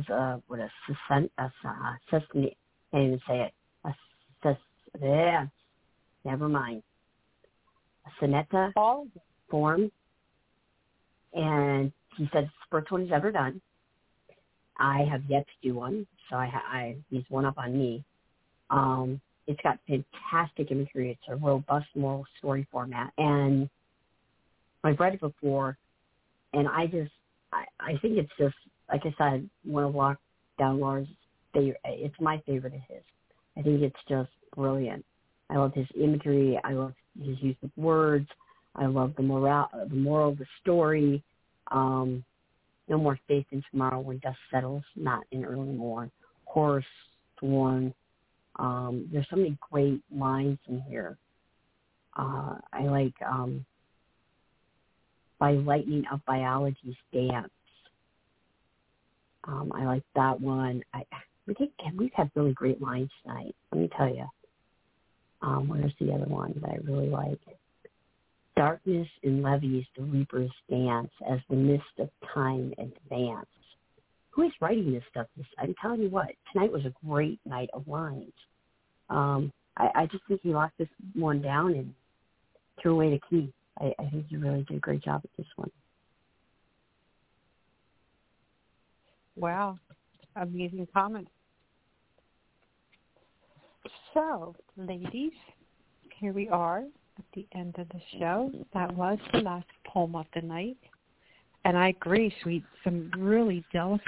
can't even say it. Never mind. A sonata form, and he said it's the first one he's ever done. I have yet to do one, so he's one up on me. It's got fantastic imagery. It's a robust moral story format, and I've read it before, and I think it's just, like I said, one of Lock Down Laura's favorite. It's my favorite of his. I think it's just brilliant. I love his imagery. I love his use of words. I love the moral of the story. No More Faith in Tomorrow When Dust Settles, not in Early Morn. Horse Sworn. There's so many great lines in here. I like By Lightning of Biology's Dance. I like that one. We've had really great lines tonight, let me tell you. Where's the other one that I really like? Darkness in levees the reapers dance as the mist of time advance. Who is writing this stuff? I'm telling you what, tonight was a great night of lines. I just think he locked this one down and threw away the key. I think he really did a great job at this one. Wow. Amazing comment. So, ladies, here we are at the end of the show. That was the last poem of the night. And I agree, Sweet, some really delicate.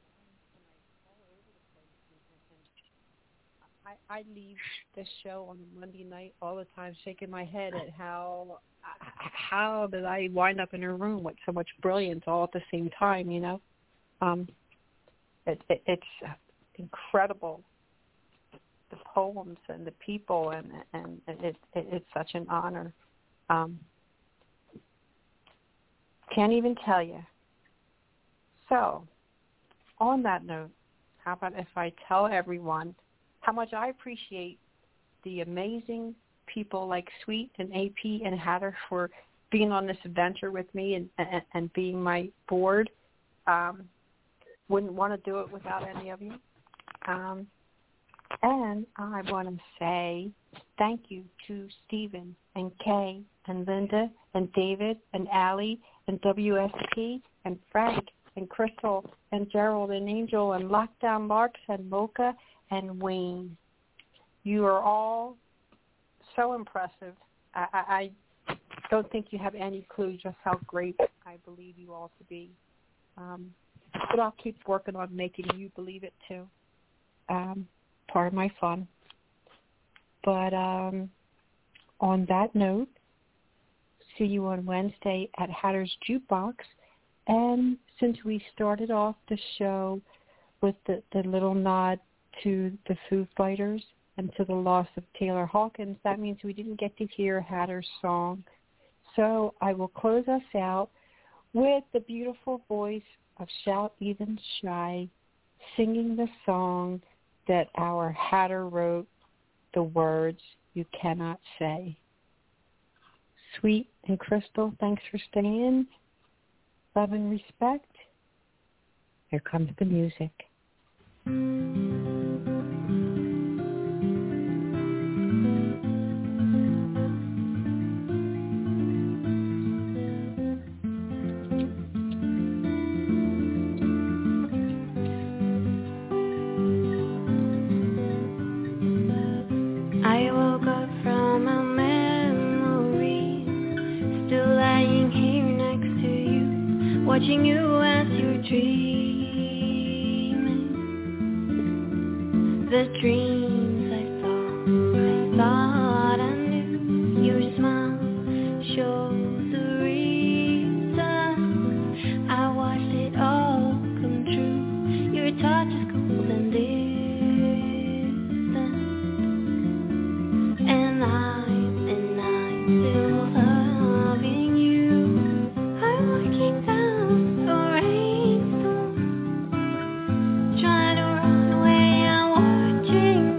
I leave this show on a Monday night all the time shaking my head at how did I wind up in a room with so much brilliance all at the same time, you know? It's incredible, the poems and the people, and it's such an honor. Can't even tell you. So, on that note, how about if I tell everyone how much I appreciate the amazing people like Sweet and AP and Hatter for being on this adventure with me and being my board. Wouldn't want to do it without any of you. And I want to say thank you to Stephen and Kay and Linda and David and Allie and WSP and Frank and Crystal and Gerald and Angel and Lockdown Marks and Mocha and Wayne. You are all so impressive. I don't think you have any clue just how great I believe you all to be. But I'll keep working on making you believe it too. Part of my fun. But on that note, see you on Wednesday at Hatter's Jukebox. And since we started off the show with the little nod to the Foo Fighters and to the loss of Taylor Hawkins, that means we didn't get to hear Hatter's song. So I will close us out with the beautiful voice of Shout Even Shy singing the song that our Hatter wrote, the words you cannot say. Sweet and Crystal, thanks for staying. Love and respect. Here comes the music. I woke up from a memory, still lying here next to you, watching you as you're dreaming. The dreams I thought I knew. Your smile shows the reason. I watched it all come true. Your touch is cold and distant. And I'm still loving you. I'm walking down a rainstorm, trying to run away. I'm watching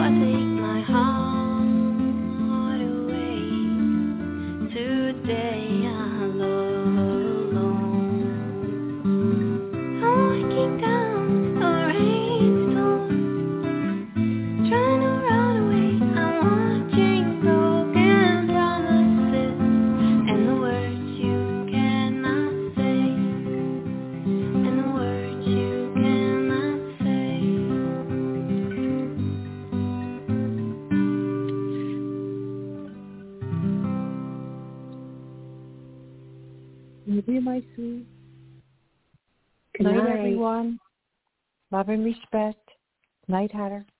take my heart away. Today I'm alone. I'm walking down a rainstorm, trying to run away. I'm watching broken promises and the words you cannot say, and the words you cannot say. Love you, my sweet. Good Night, night. everyone. Love and respect. Night, Hatter.